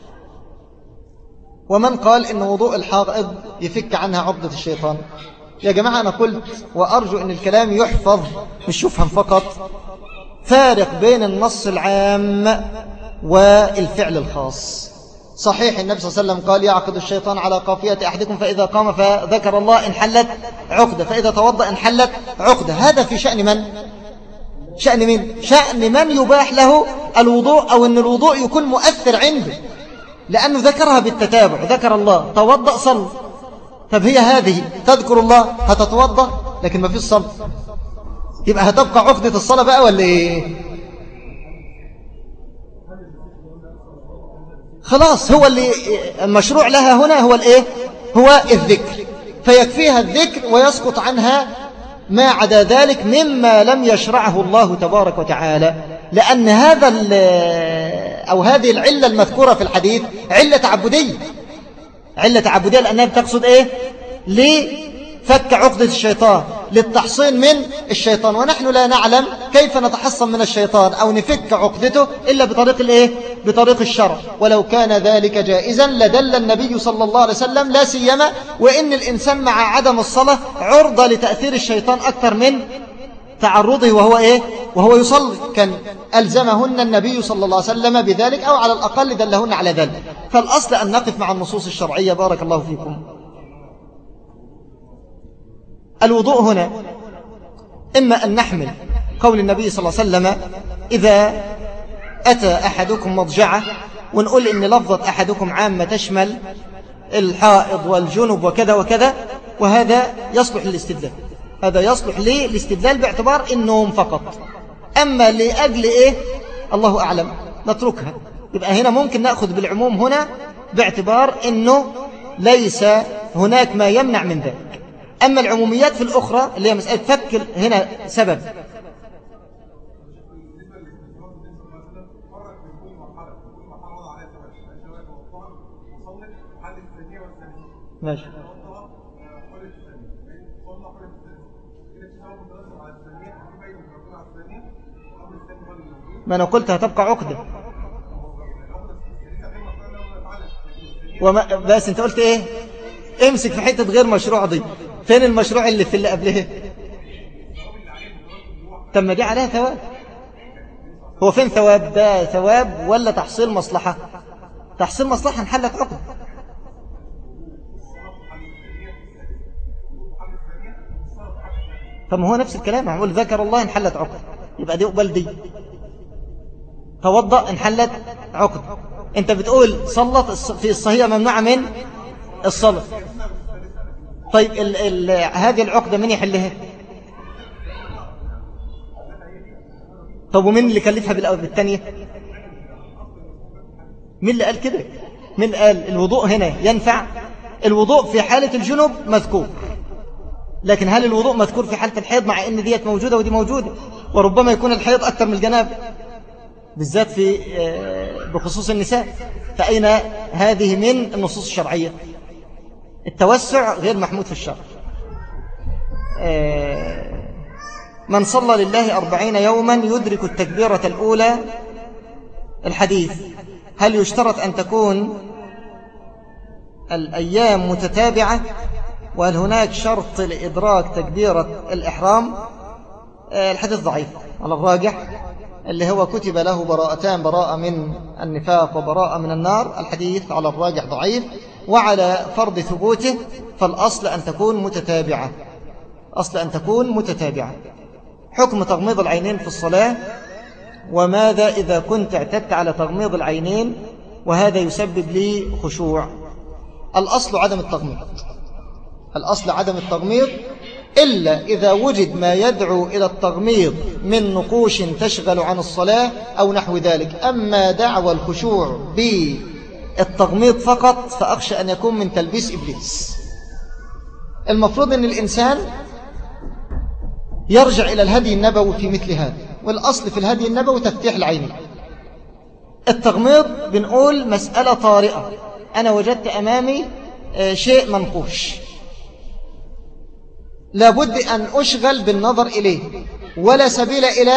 ومن قال إن وضوء الحائض يفك عنها عقدة الشيطان؟ يا جماعة أنا قلت وأرجو أن الكلام يحفظ مش يفهم فقط، فارق بين النص العام والفعل الخاص. صحيح النبي صلى الله عليه وسلم قال: يعقد الشيطان على قافية أحدكم فإذا قام فذكر الله انحلت عقدة، فإذا توضأ انحلت عقدة. هذا في شأن من؟ شأن من؟ شأن من يباح له الوضوء، أو أن الوضوء يكون مؤثر عنده، لأنه ذكرها بالتتابع، ذكر الله توضأ صل. طب هي هذه تذكر الله هتتوضأ لكن ما فيش صل، يبقى هتبقى عقدة الصلاة بقى ولا إيه؟ خلاص، هو اللي المشروع لها هنا هو الإيه؟ هو الذكر، فيكفيها الذكر ويسقط عنها ما عدا ذلك مما لم يشرعه الله تبارك وتعالى. لأن هذا أو هذه العلة المذكورة في الحديث علة تعبدية، علة تعبدية لأنها بتقصد إيه؟ لفك عقدة الشيطان، للتحصين من الشيطان، ونحن لا نعلم كيف نتحصن من الشيطان أو نفك عقدته إلا بطريق الإيه؟ بطريق الشرع. ولو كان ذلك جائزا لدل النبي صلى الله عليه وسلم، لا سيما وإن الإنسان مع عدم الصلاة عرضة لتأثير الشيطان أكثر من تعرضه وهو إيه؟ وهو يصلي. كان ألزمهن النبي صلى الله عليه وسلم بذلك، أو على الأقل دلهن على ذلك. فالأصل أن نقف مع النصوص الشرعية. بارك الله فيكم. الوضوء هنا إما أن نحمل قول النبي صلى الله عليه وسلم: إذا أتى أحدكم مضجعة، ونقول إن لفظة أحدكم عامة تشمل الحائض والجنب وكذا وكذا، وهذا يصلح للاستدلال، هذا يصلح للاستدلال باعتبار النوم فقط. أما لأجل إيه؟ الله أعلم، نتركها. يبقى هنا ممكن نأخذ بالعموم هنا باعتبار أنه ليس هناك ما يمنع من ذلك. أما العموميات في الأخرى اللي هي مسألة فك هنا سبب. ماشي. ما أنا قلت هتبقى عقدة. وما بس أنت قلت إيه؟ امسك في حتة غير مشروع دي. فين المشروع اللي في اللي قبله؟ طب ما دي عليها ثواب. هو فين ثواب؟ ده ثواب ولا تحصيل مصلحة؟ تحصيل مصلحة انحلت عقد. طب ما هو نفس الكلام، معقول ذكر الله انحلت عقد، يبقى دي قبل دي. توضأ انحلت عقد. انت بتقول صلت في الصحية ممنوعة من الصلاة. طيب ال ال هذه العقدة من يحلها؟ طب ومين اللي كلفها بالثانية؟ مين اللي قال كده؟ مين قال الوضوء هنا ينفع؟ الوضوء في حالة الجنوب مذكور، لكن هل الوضوء مذكور في حالة الحيض مع ان ديت موجودة ودي موجودة؟ وربما يكون الحيض أكثر من الجناب بالذات في بخصوص النساء. فأين هذه من النصوص الشرعية؟ التوسع غير محمود في الشرع. من صلى لله أربعين يوما يدرك التكبيرة الأولى. الحديث هل يشترط أن تكون الأيام متتابعة؟ وهل هناك شرط لإدراك تكبيرة الإحرام؟ الحديث ضعيف على الراجح، اللي هو كتب له براءتان، براءة من النفاق وبراءة من النار. الحديث على الراجح ضعيف، وعلى فرض ثبوته فالأصل أن تكون متتابعة. أصل أن تكون متتابعة. حكم تغميض العينين في الصلاة. وماذا إذا كنت اعتدت على تغميض العينين وهذا يسبب لي خشوع؟ الأصل عدم التغميض. الأصل عدم التغميض إلا إذا وجد ما يدعو إلى التغميض من نقوش تشغل عن الصلاة أو نحو ذلك. أما دعوى الخشوع بالتغميض فقط فأخشى أن يكون من تلبيس إبليس. المفروض أن الإنسان يرجع إلى الهدي النبوي في مثل هذا، والأصل في الهدي النبوي تفتيح العين. التغميض بنقول مسألة طارئة، أنا وجدت أمامي شيء منقوش لابد أن أشغل بالنظر إليه، ولا سبيل إلى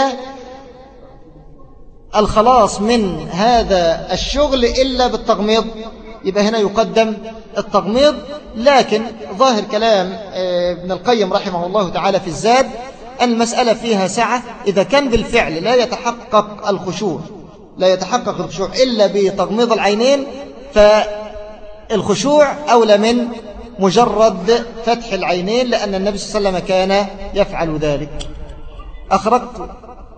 الخلاص من هذا الشغل إلا بالتغميض. يبقى هنا يقدم التغميض. لكن ظاهر كلام ابن القيم رحمه الله تعالى في الزاد أن المسألة فيها سعة. إذا كان بالفعل لا يتحقق الخشوع لا يتحقق الخشوع إلا بتغميض العينين، فالخشوع أولى من مجرد فتح العينين، لأن النبي صلى الله عليه وسلم كان يفعل ذلك. أخرجت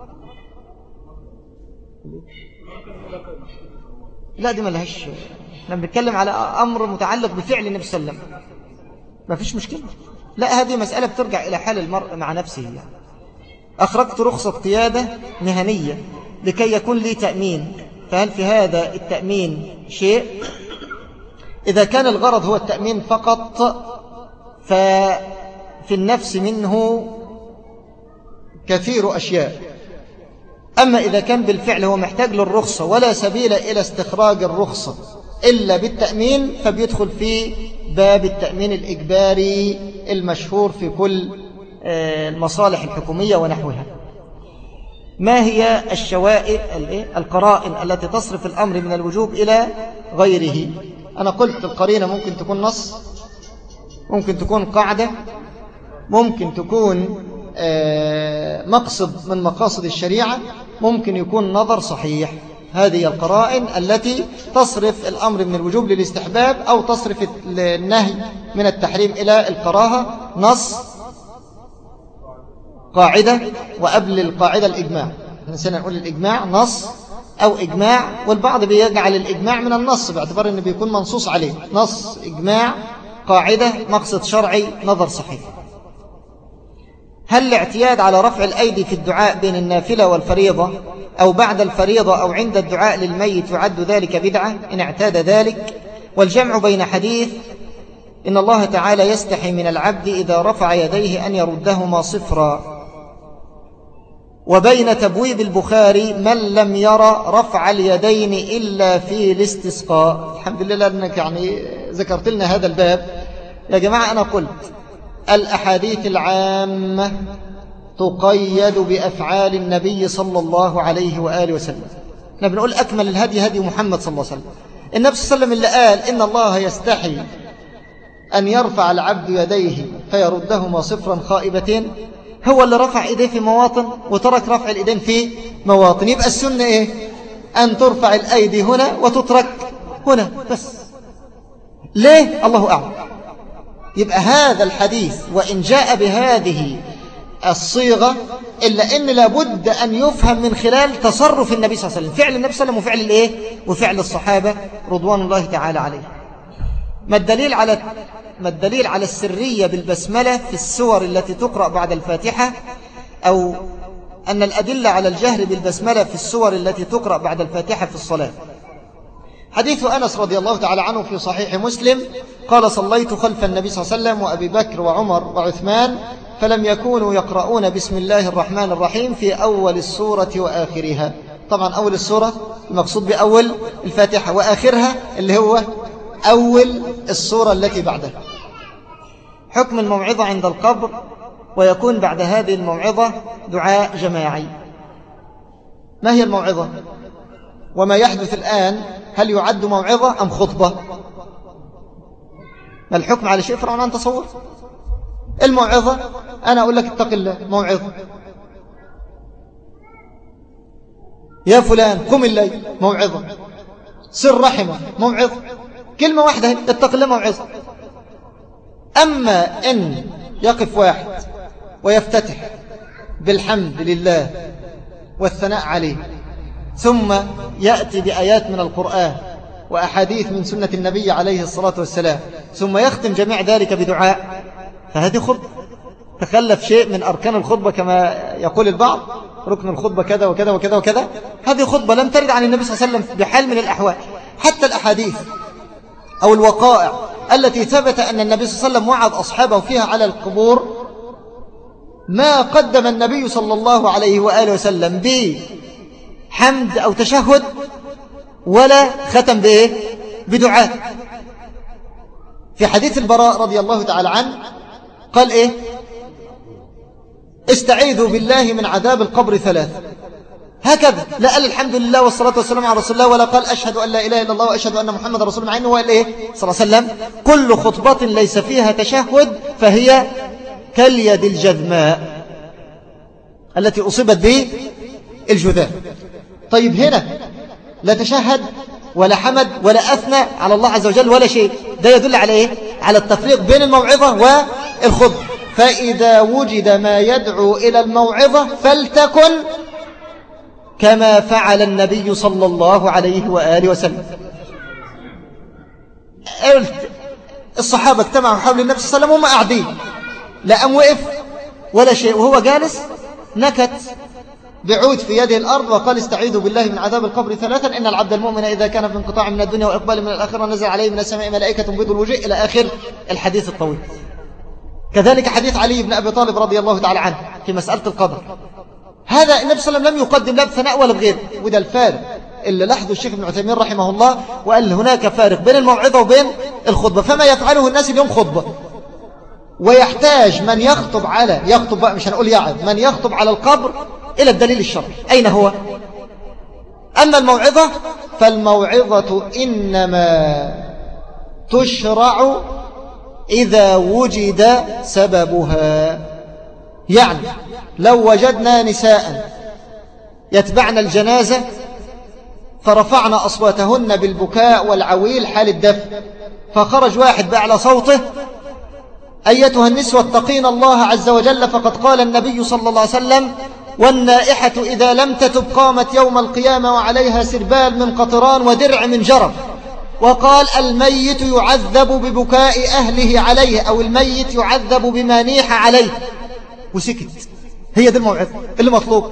لا دي ما لهاش، لما بنتكلم على أمر متعلق بفعل النبي صلى الله عليه وسلم ما فيش مشكلة. لا، هذه مسألة بترجع إلى حال المرء مع نفسه يعني. أخرجت رخصة قيادة مهنية لكي يكون لي تأمين، فهل في هذا التأمين شيء؟ إذا كان الغرض هو التأمين فقط ففي النفس منه كثير أشياء. أما إذا كان بالفعل هو محتاج للرخصة ولا سبيل إلى استخراج الرخصة إلا بالتأمين، فبيدخل في باب التأمين الإجباري المشهور في كل المصالح الحكومية ونحوها. ما هي الشوائب القرائن التي تصرف الأمر من الوجوب إلى غيره؟ أنا قلت القرينة ممكن تكون نص، ممكن تكون قاعدة، ممكن تكون مقصد من مقاصد الشريعة، ممكن يكون نظر صحيح. هذه القرائن التي تصرف الأمر من الوجوب للاستحباب أو تصرف النهي من التحريم إلى الكراهة. نص، قاعدة، وقبل القاعدة الإجماع. نسينا نقول الإجماع نص أو إجماع، والبعض بيجعل الإجماع من النص باعتبار أنه بيكون منصوص عليه. نص، إجماع، قاعدة، مقصد شرعي، نظر صحيح. هل الاعتياد على رفع الأيدي في الدعاء بين النافلة والفريضة أو بعد الفريضة أو عند الدعاء للميت يعد ذلك بدعة إن اعتاد ذلك؟ والجمع بين حديث إن الله تعالى يستحي من العبد إذا رفع يديه أن يردهما صفرا، وبين تبويب البخاري من لم يرى رفع اليدين إلا في الاستسقاء. الحمد لله أنك يعني ذكرت لنا هذا الباب. يا جماعة أنا قلت الأحاديث العامة تقيد بأفعال النبي صلى الله عليه وآله وسلم. احنا بنقول أكمل الهدي هدي محمد صلى الله عليه وسلم. النبي صلى الله عليه وسلم اللي قال إن الله يستحي أن يرفع العبد يديه فيردهما صفرا خائبتين، هو اللي رفع إيديه في مواطن وترك رفع الإيدين في مواطن. يبقى السنة إيه؟ أن ترفع الأيدي هنا وتترك هنا بس. ليه؟ الله أعلم. يبقى هذا الحديث وإن جاء بهذه الصيغة إلا أن لابد أن يفهم من خلال تصرف النبي صلى الله عليه وسلم، فعل النبي صلى الله عليه وسلم وفعل الإيه؟ وفعل الصحابة رضوان الله تعالى عليه. ما الدليل على ما الدليل على السرية بالبسملة في السور التي تقرأ بعد الفاتحة، أو أن الأدلة على الجهر بالبسملة في السور التي تقرأ بعد الفاتحة في الصلاة؟ حديث أنس رضي الله تعالى عنه في صحيح مسلم قال: صليت خلف النبي صلى الله عليه وسلم وأبي بكر وعمر وعثمان فلم يكونوا يقرؤون بسم الله الرحمن الرحيم في أول السورة وآخرها. طبعا أول السورة المقصود بأول الفاتحة، وآخرها اللي هو أول السورة التي بعدها. حكم الموعظة عند القبر، ويكون بعد هذه الموعظة دعاء جماعي. ما هي الموعظة؟ وما يحدث الآن هل يعد موعظة أم خطبة؟ ما الحكم على شيء فرعون عن تصور؟ الموعظة أنا أقول لك اتق الله، موعظة. يا فلان قم الليل، موعظة. سر رحمه، موعظة. كلمة واحدة، اتق الله، موعظة. أما إن يقف واحد ويفتتح بالحمد لله والثناء عليه، ثم يأتي بآيات من القرآن وأحاديث من سنة النبي عليه الصلاة والسلام، ثم يختم جميع ذلك بدعاء، فهذه خطبة. تخلف شيء من أركان الخطبة كما يقول البعض، ركن الخطبة كذا وكذا وكذا وكذا، هذه خطبة لم ترد عن النبي صلى الله عليه وسلم بحال من الأحوال. حتى الأحاديث أو الوقائع التي ثبت أن النبي صلى الله عليه وسلم وعد أصحابه فيها على القبور، ما قدم النبي صلى الله عليه وآله وسلم بحمد أو تشهد، ولا ختم بإيه؟ بدعاء. في حديث البراء رضي الله تعالى عنه قال إيه؟ استعيذوا بالله من عذاب القبر ثلاث. هكذا لا قال الحمد لله والصلاة والسلام على رسول الله، ولا قال أشهد أن لا إله إلا الله وأشهد أن محمد رسول الله. عنه وقال إيه صلى الله عليه وسلم؟ كل خطبة ليس فيها تشهد فهي كاليد الجذماء التي أصيبت به الجذام. طيب هنا لا تشهد ولا حمد ولا أثنى على الله عز وجل ولا شيء، ده يدل على إيه؟ على التفريق بين الموعظة والخطبة. فإذا وجد ما يدعو إلى الموعظة فلتكن كما فعل النبي صلى الله عليه وآله وسلم. الصحابة اجتمعوا حول النبي صلى الله عليه وسلم وهم قاعدين، لا أم وقف ولا شيء، وهو جالس نكت بعود في يده الأرض وقال استعيذوا بالله من عذاب القبر ثلاثا، إن العبد المؤمن إذا كان في انقطاع من الدنيا وإقبال من الآخرة نزل عليه من السماء ملائكة بيض الوجه، إلى آخر الحديث الطويل. كذلك حديث علي بن أبي طالب رضي الله تعالى عنه في مسألة القدر، هذا النبي صلى الله عليه وسلم لم يقدم لا بثناء ولا بغير، وده الفارق اللي لاحظه الشيخ ابن عثيمين رحمه الله، وقال هناك فارق بين الموعظة وبين الخطبة. فما يفعله الناس اليوم خطبة، ويحتاج من يخطب على يخطب بقى مش هنقول يعظ، من يخطب على القبر إلى الدليل الشرعي. أين هو؟ أما الموعظة فالموعظة إنما تشرع إذا وجد سببها. يعني لو وجدنا نساء يتبعن الجنازة فرفعنا أصواتهن بالبكاء والعويل حال الدفن، فخرج واحد بأعلى صوته أيتها النسوة اتقين الله عز وجل، فقد قال النبي صلى الله عليه وسلم والنائحة إذا لم تتب قامت يوم القيامة وعليها سربال من قطران ودرع من جرب، وقال الميت يعذب ببكاء أهله عليه، أو الميت يعذب بما نيح عليه، وسكت. هي دي الموعظة اللي مطلوب.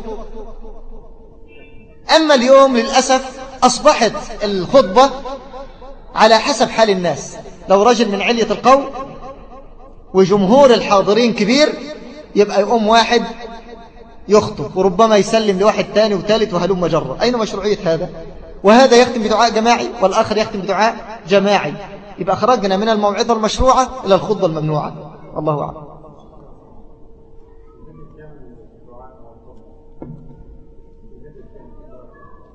أما اليوم للأسف أصبحت الخطبة على حسب حال الناس، لو رجل من علية القوم وجمهور الحاضرين كبير يبقى يقوم واحد يخطب وربما يسلم لواحد تاني وثالث وهلم جرة. أين مشروعية هذا؟ وهذا يختم بدعاء جماعي والآخر يختم بدعاء جماعي، يبقى خرجنا من الموعظة المشروعة إلى الخطبة الممنوعة. الله أعلم.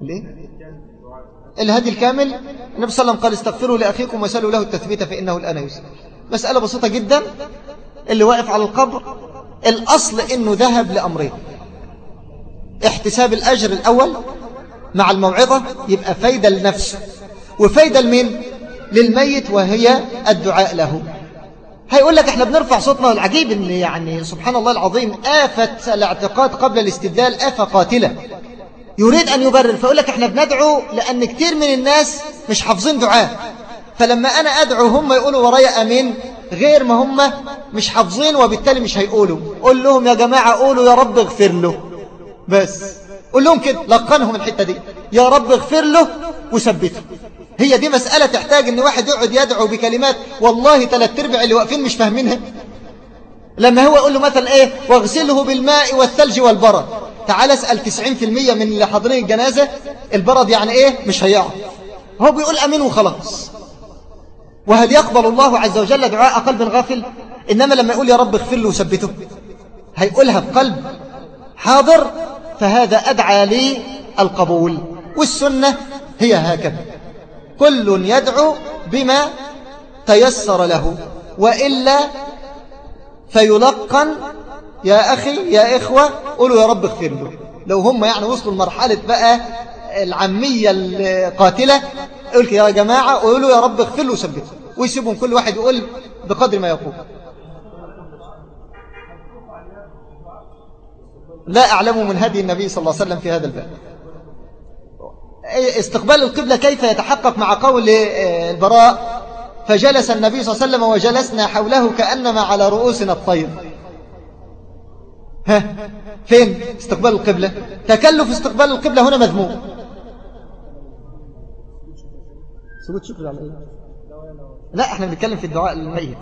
ليه؟ الهدي الكامل النبي صلى الله عليه وسلم قال استغفروا لأخيكم وسألوا له التثبيت فإنه الآن يسأل. مسألة بسيطة جدا. اللي واقف على القبر الأصل إنه ذهب لأمرين: احتساب الأجر الأول مع الموعظة، يبقى فايدة لنفسه وفايدة لمين؟ للميت، وهي الدعاء له. هيقول لك احنا بنرفع صوتنا. العجيب ان يعني سبحان الله العظيم آفة الاعتقاد قبل الاستدلال آفة قاتلة، يريد أن يبرر. فيقول لك احنا بندعو لأن كتير من الناس مش حافظين دعاء، فلما أنا أدعو هم يقولوا ورايا أمين، غير ما هم مش حافظين وبالتالي مش هيقولوا. قول لهم يا جماعة قولوا يا رب اغفر له، بس قول لهم كده، لقنهم الحتة دي، يا رب اغفر له وثبته. هي دي مسألة تحتاج ان واحد يقعد يدعو بكلمات والله ثلاث ارباع اللي واقفين مش فاهمينها. لما هو يقول له مثلا ايه واغسله بالماء والثلج والبرد، تعال اسأل تسعين في المية من اللي حاضرين الجنازة البرد يعني ايه مش هيعرف، هو بيقول امين وخلاص. وهل يقبل الله عز وجل دعاء قلب غافل؟ إنما لما يقول يا رب اغفر له وثبته هيقولها بقلب حاضر، فهذا أدعى للقبول. والسنة هي هكذا، كل يدعو بما تيسر له، وإلا فيلقن يا أخي يا إخوة قولوا يا رب اغفر له. لو هم يعني وصلوا لمرحلة بقى العامية القاتلة، يقول يا جماعة قولوا يا رب اغفر له وثبته، ويسيبهم كل واحد يقول بقدر ما يقول. لا أعلم من هدي النبي صلى الله عليه وسلم في هذا الباب. استقبال القبلة كيف يتحقق؟ مع قول البراء فجلس النبي صلى الله عليه وسلم وجلسنا حوله كأنما على رؤوسنا الطير. ها فين استقبال القبلة؟ تكلف استقبال القبلة هنا مذموم. سجود شكر على ايه؟ لا احنا بنتكلم في الدعاء للميت.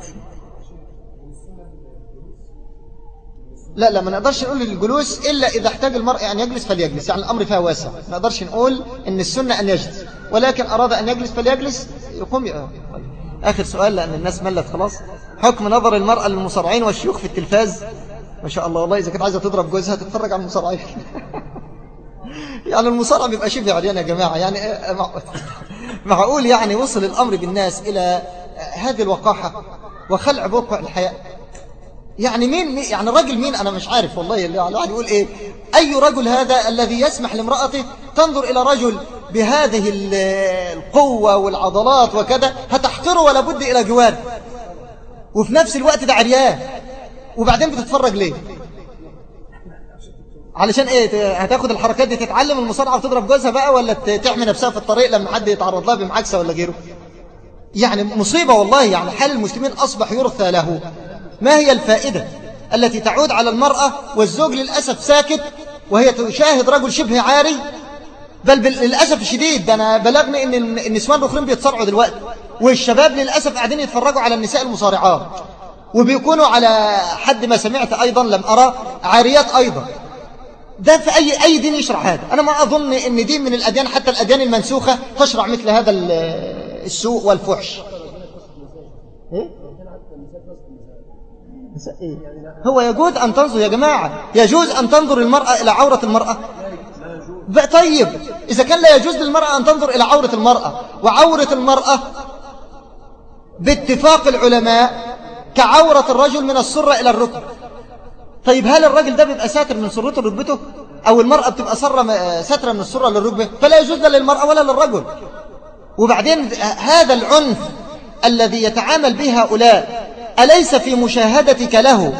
لا لا ما نقدرش نقول الجلوس إلا إذا احتاج المرء أن يجلس فليجلس، يعني الأمر فيها واسع. ما نقدرش نقول إن السنة أن يجلس، ولكن أراد أن يجلس فليجلس يقوم ي... آخر سؤال لأن الناس ملت خلاص. حكم نظر المرأة للمصارعين والشيوخ في التلفاز. ما شاء الله والله إذا كانت عايزة تضرب جوزها تتفرج على المصارعين. يعني المصارع بيبقى شبه عريان يا جماعة، يعني معقول يعني وصل الأمر بالناس إلى هذه الوقاحة وخلع بوقع الحياة؟ يعني مين يعني رجل مين أنا مش عارف والله. اللي الواحد يقول إيه أي رجل هذا الذي يسمح لامرأته تنظر إلى رجل بهذه القوة والعضلات وكذا، هتحقره ولا بد إلى جوار، وفي نفس الوقت ده عريان، وبعدين بتتفرج ليه؟ علشان ايه؟ هتاخد الحركات دي تتعلم المصارعة وتضرب جوزها بقى، ولا تحمي نفسها في الطريق لما حد يتعرض لها بمعاكسة ولا غيره؟ يعني مصيبة والله. يعني حال المسلمين أصبح يرثى له. ما هي الفائدة التي تعود على المرأة والزوج للأسف ساكت وهي تشاهد رجل شبه عاري؟ بل للأسف الشديد ده أنا بلغني إن النسوان الأخرين بيتصارعوا دلوقتي، والشباب للأسف قاعدين يتفرجوا على النساء المصارعات، وبيكونوا على حد ما سمعت أيضا لم أرى عاريات أيضا. ده في أي أي دين يشرع هذا؟ أنا ما أظن إن دين من الأديان حتى الأديان المنسوخة تشرع مثل هذا السوء والفحش. إيه؟ هو يجوز أن تنظر يا جماعة، يجوز أن تنظر المرأة إلى عورة المرأة؟ طيب إذا كان لا يجوز للمرأة أن تنظر إلى عورة المرأة، وعورة المرأة باتفاق العلماء كعورة الرجل من السرة إلى الركبة، طيب هل الرجل ده بيبقى ساتر من سرته لركبته؟ أو المرأة بتبقى ساترة من السرة للركبة؟ فلا يجوز لا للمرأة ولا للرجل. وبعدين هذا العنف الذي يتعامل به هؤلاء أليس في مشاهدتك له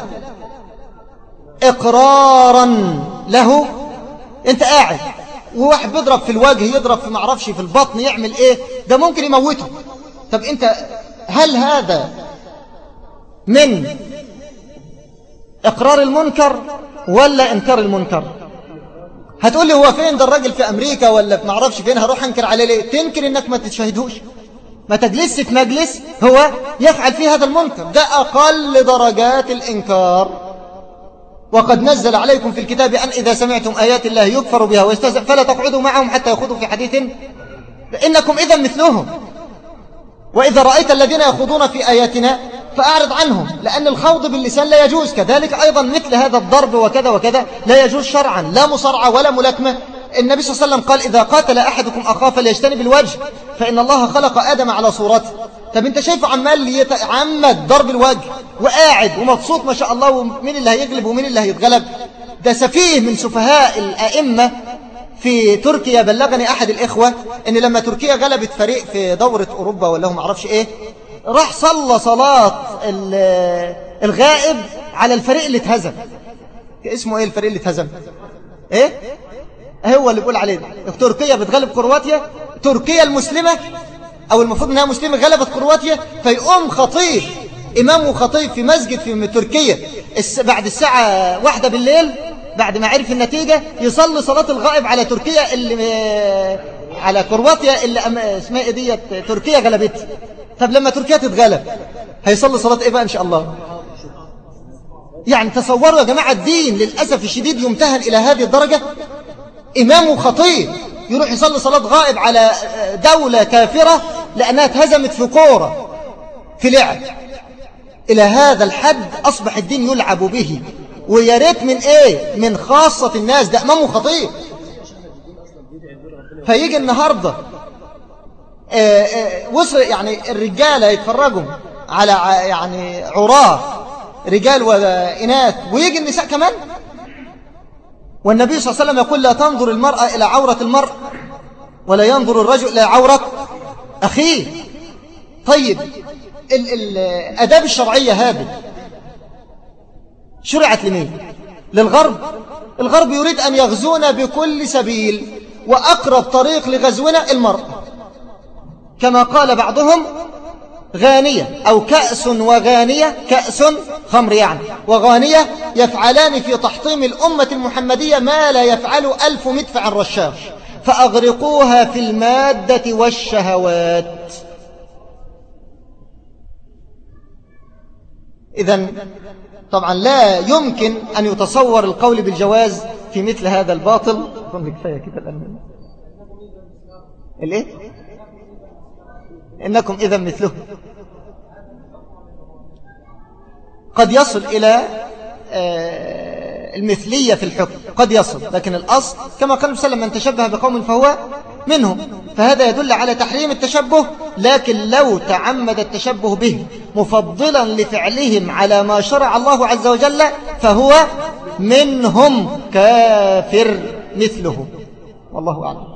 إقرارا له؟ أنت قاعد وواحد بيضرب في الوجه، يضرب في معرفش في البطن، يعمل إيه؟ ده ممكن يموته. طب أنت هل هذا من إقرار المنكر ولا إنكار المنكر؟ هتقول لي هو فين ده الراجل في أمريكا ولا في معرفش فين، هروح أنكر عليه ليه؟ تنكر إنك ما تشاهدهوش، ما تجلس في مجلس هو يفعل فيه هذا المنكر. ده أقل درجات الإنكار. وقد نزل عليكم في الكتاب أن إذا سمعتم آيات الله يكفر بها ويستهزأ فلا تقعدوا معهم حتى يخوضوا في حديث إنكم إذا مثلهم، وإذا رأيت الذين يخوضون في آياتنا فأعرض عنهم، لأن الخوض باللسان لا يجوز. كذلك أيضا مثل هذا الضرب وكذا وكذا لا يجوز شرعا، لا مصارعة ولا ملاكمة النبي صلى الله عليه وسلم قال إذا قاتل أحدكم أخاه فليجتنب الوجه فإن الله خلق آدم على صورته. طب انت شايفه عمال يتعمد ضرب الوجه وقاعد ومبسوط ما شاء الله، ومين اللي هيغلب ومين اللي هيتغلب؟ ده سفيه من سفهاء الأئمة في تركيا. بلغني أحد الإخوة أن لما تركيا غلبت فريق في دورة أوروبا ولا هم معرفش إيه، راح صلى صلاة الغائب على الفريق اللي اتهزم. اسمه إيه الفريق اللي اتهزم؟ إيه؟ هو اللي بيقول عليه تركيا بتغلب كرواتيا، تركيا المسلمة أو المفروض أنها مسلمة غلبت كرواتيا، فيقوم خطيب إمام وخطيب في مسجد في تركيا بعد الساعة واحدة بالليل بعد ما عرف النتيجة يصلي صلاة الغائب على تركيا اللي على كرواتيا اللي اسمها إيه ديت تركيا غلبتها. طب لما تركيا تتغلب هيصلي صلاة إيه بقى إن شاء الله؟ يعني تصوروا يا جماعة الدين للأسف الشديد يمتهن إلى هذه الدرجة. إمام وخطيب يروح يصلي صلاة غائب على دولة كافرة لأنها اتهزمت في كورة في لعب. إلى هذا الحد أصبح الدين يلعب به، وياريت من إيه؟ من خاصة الناس. ده إمام وخطيب. فيجي النهاردة آآ آآ وصل يعني الرجالة يتفرجوا على يعني عراة رجال وإناث، ويجي النساء كمان. والنبي صلى الله عليه وسلم يقول لا تنظر المرأة إلى عورة المرء ولا ينظر الرجل إلى عورة أخيه. طيب الأداب الشرعية هذه شرعت لمين؟ للغرب. الغرب يريد أن يغزونا بكل سبيل، وأقرب طريق لغزونا المرأة. كما قال بعضهم غانية أو كأس وغانية، كأس خمر يعني وغانية يفعلان في تحطيم الأمة المحمدية ما لا يفعل ألف مدفع رشاش، فأغرقوها في المادة والشهوات. إذن طبعا لا يمكن أن يتصور القول بالجواز في مثل هذا الباطل. كفاية كده الآن. الإيه؟ إنكم إذا مثله. قد يصل إلى المثلية في الحكم، قد يصل، لكن الأصل كما قال وسلم من تشبه بقوم فهو منهم. فهذا يدل على تحريم التشبه، لكن لو تعمد التشبه به مفضلا لفعلهم على ما شرع الله عز وجل فهو منهم كافر مثله. والله أعلم.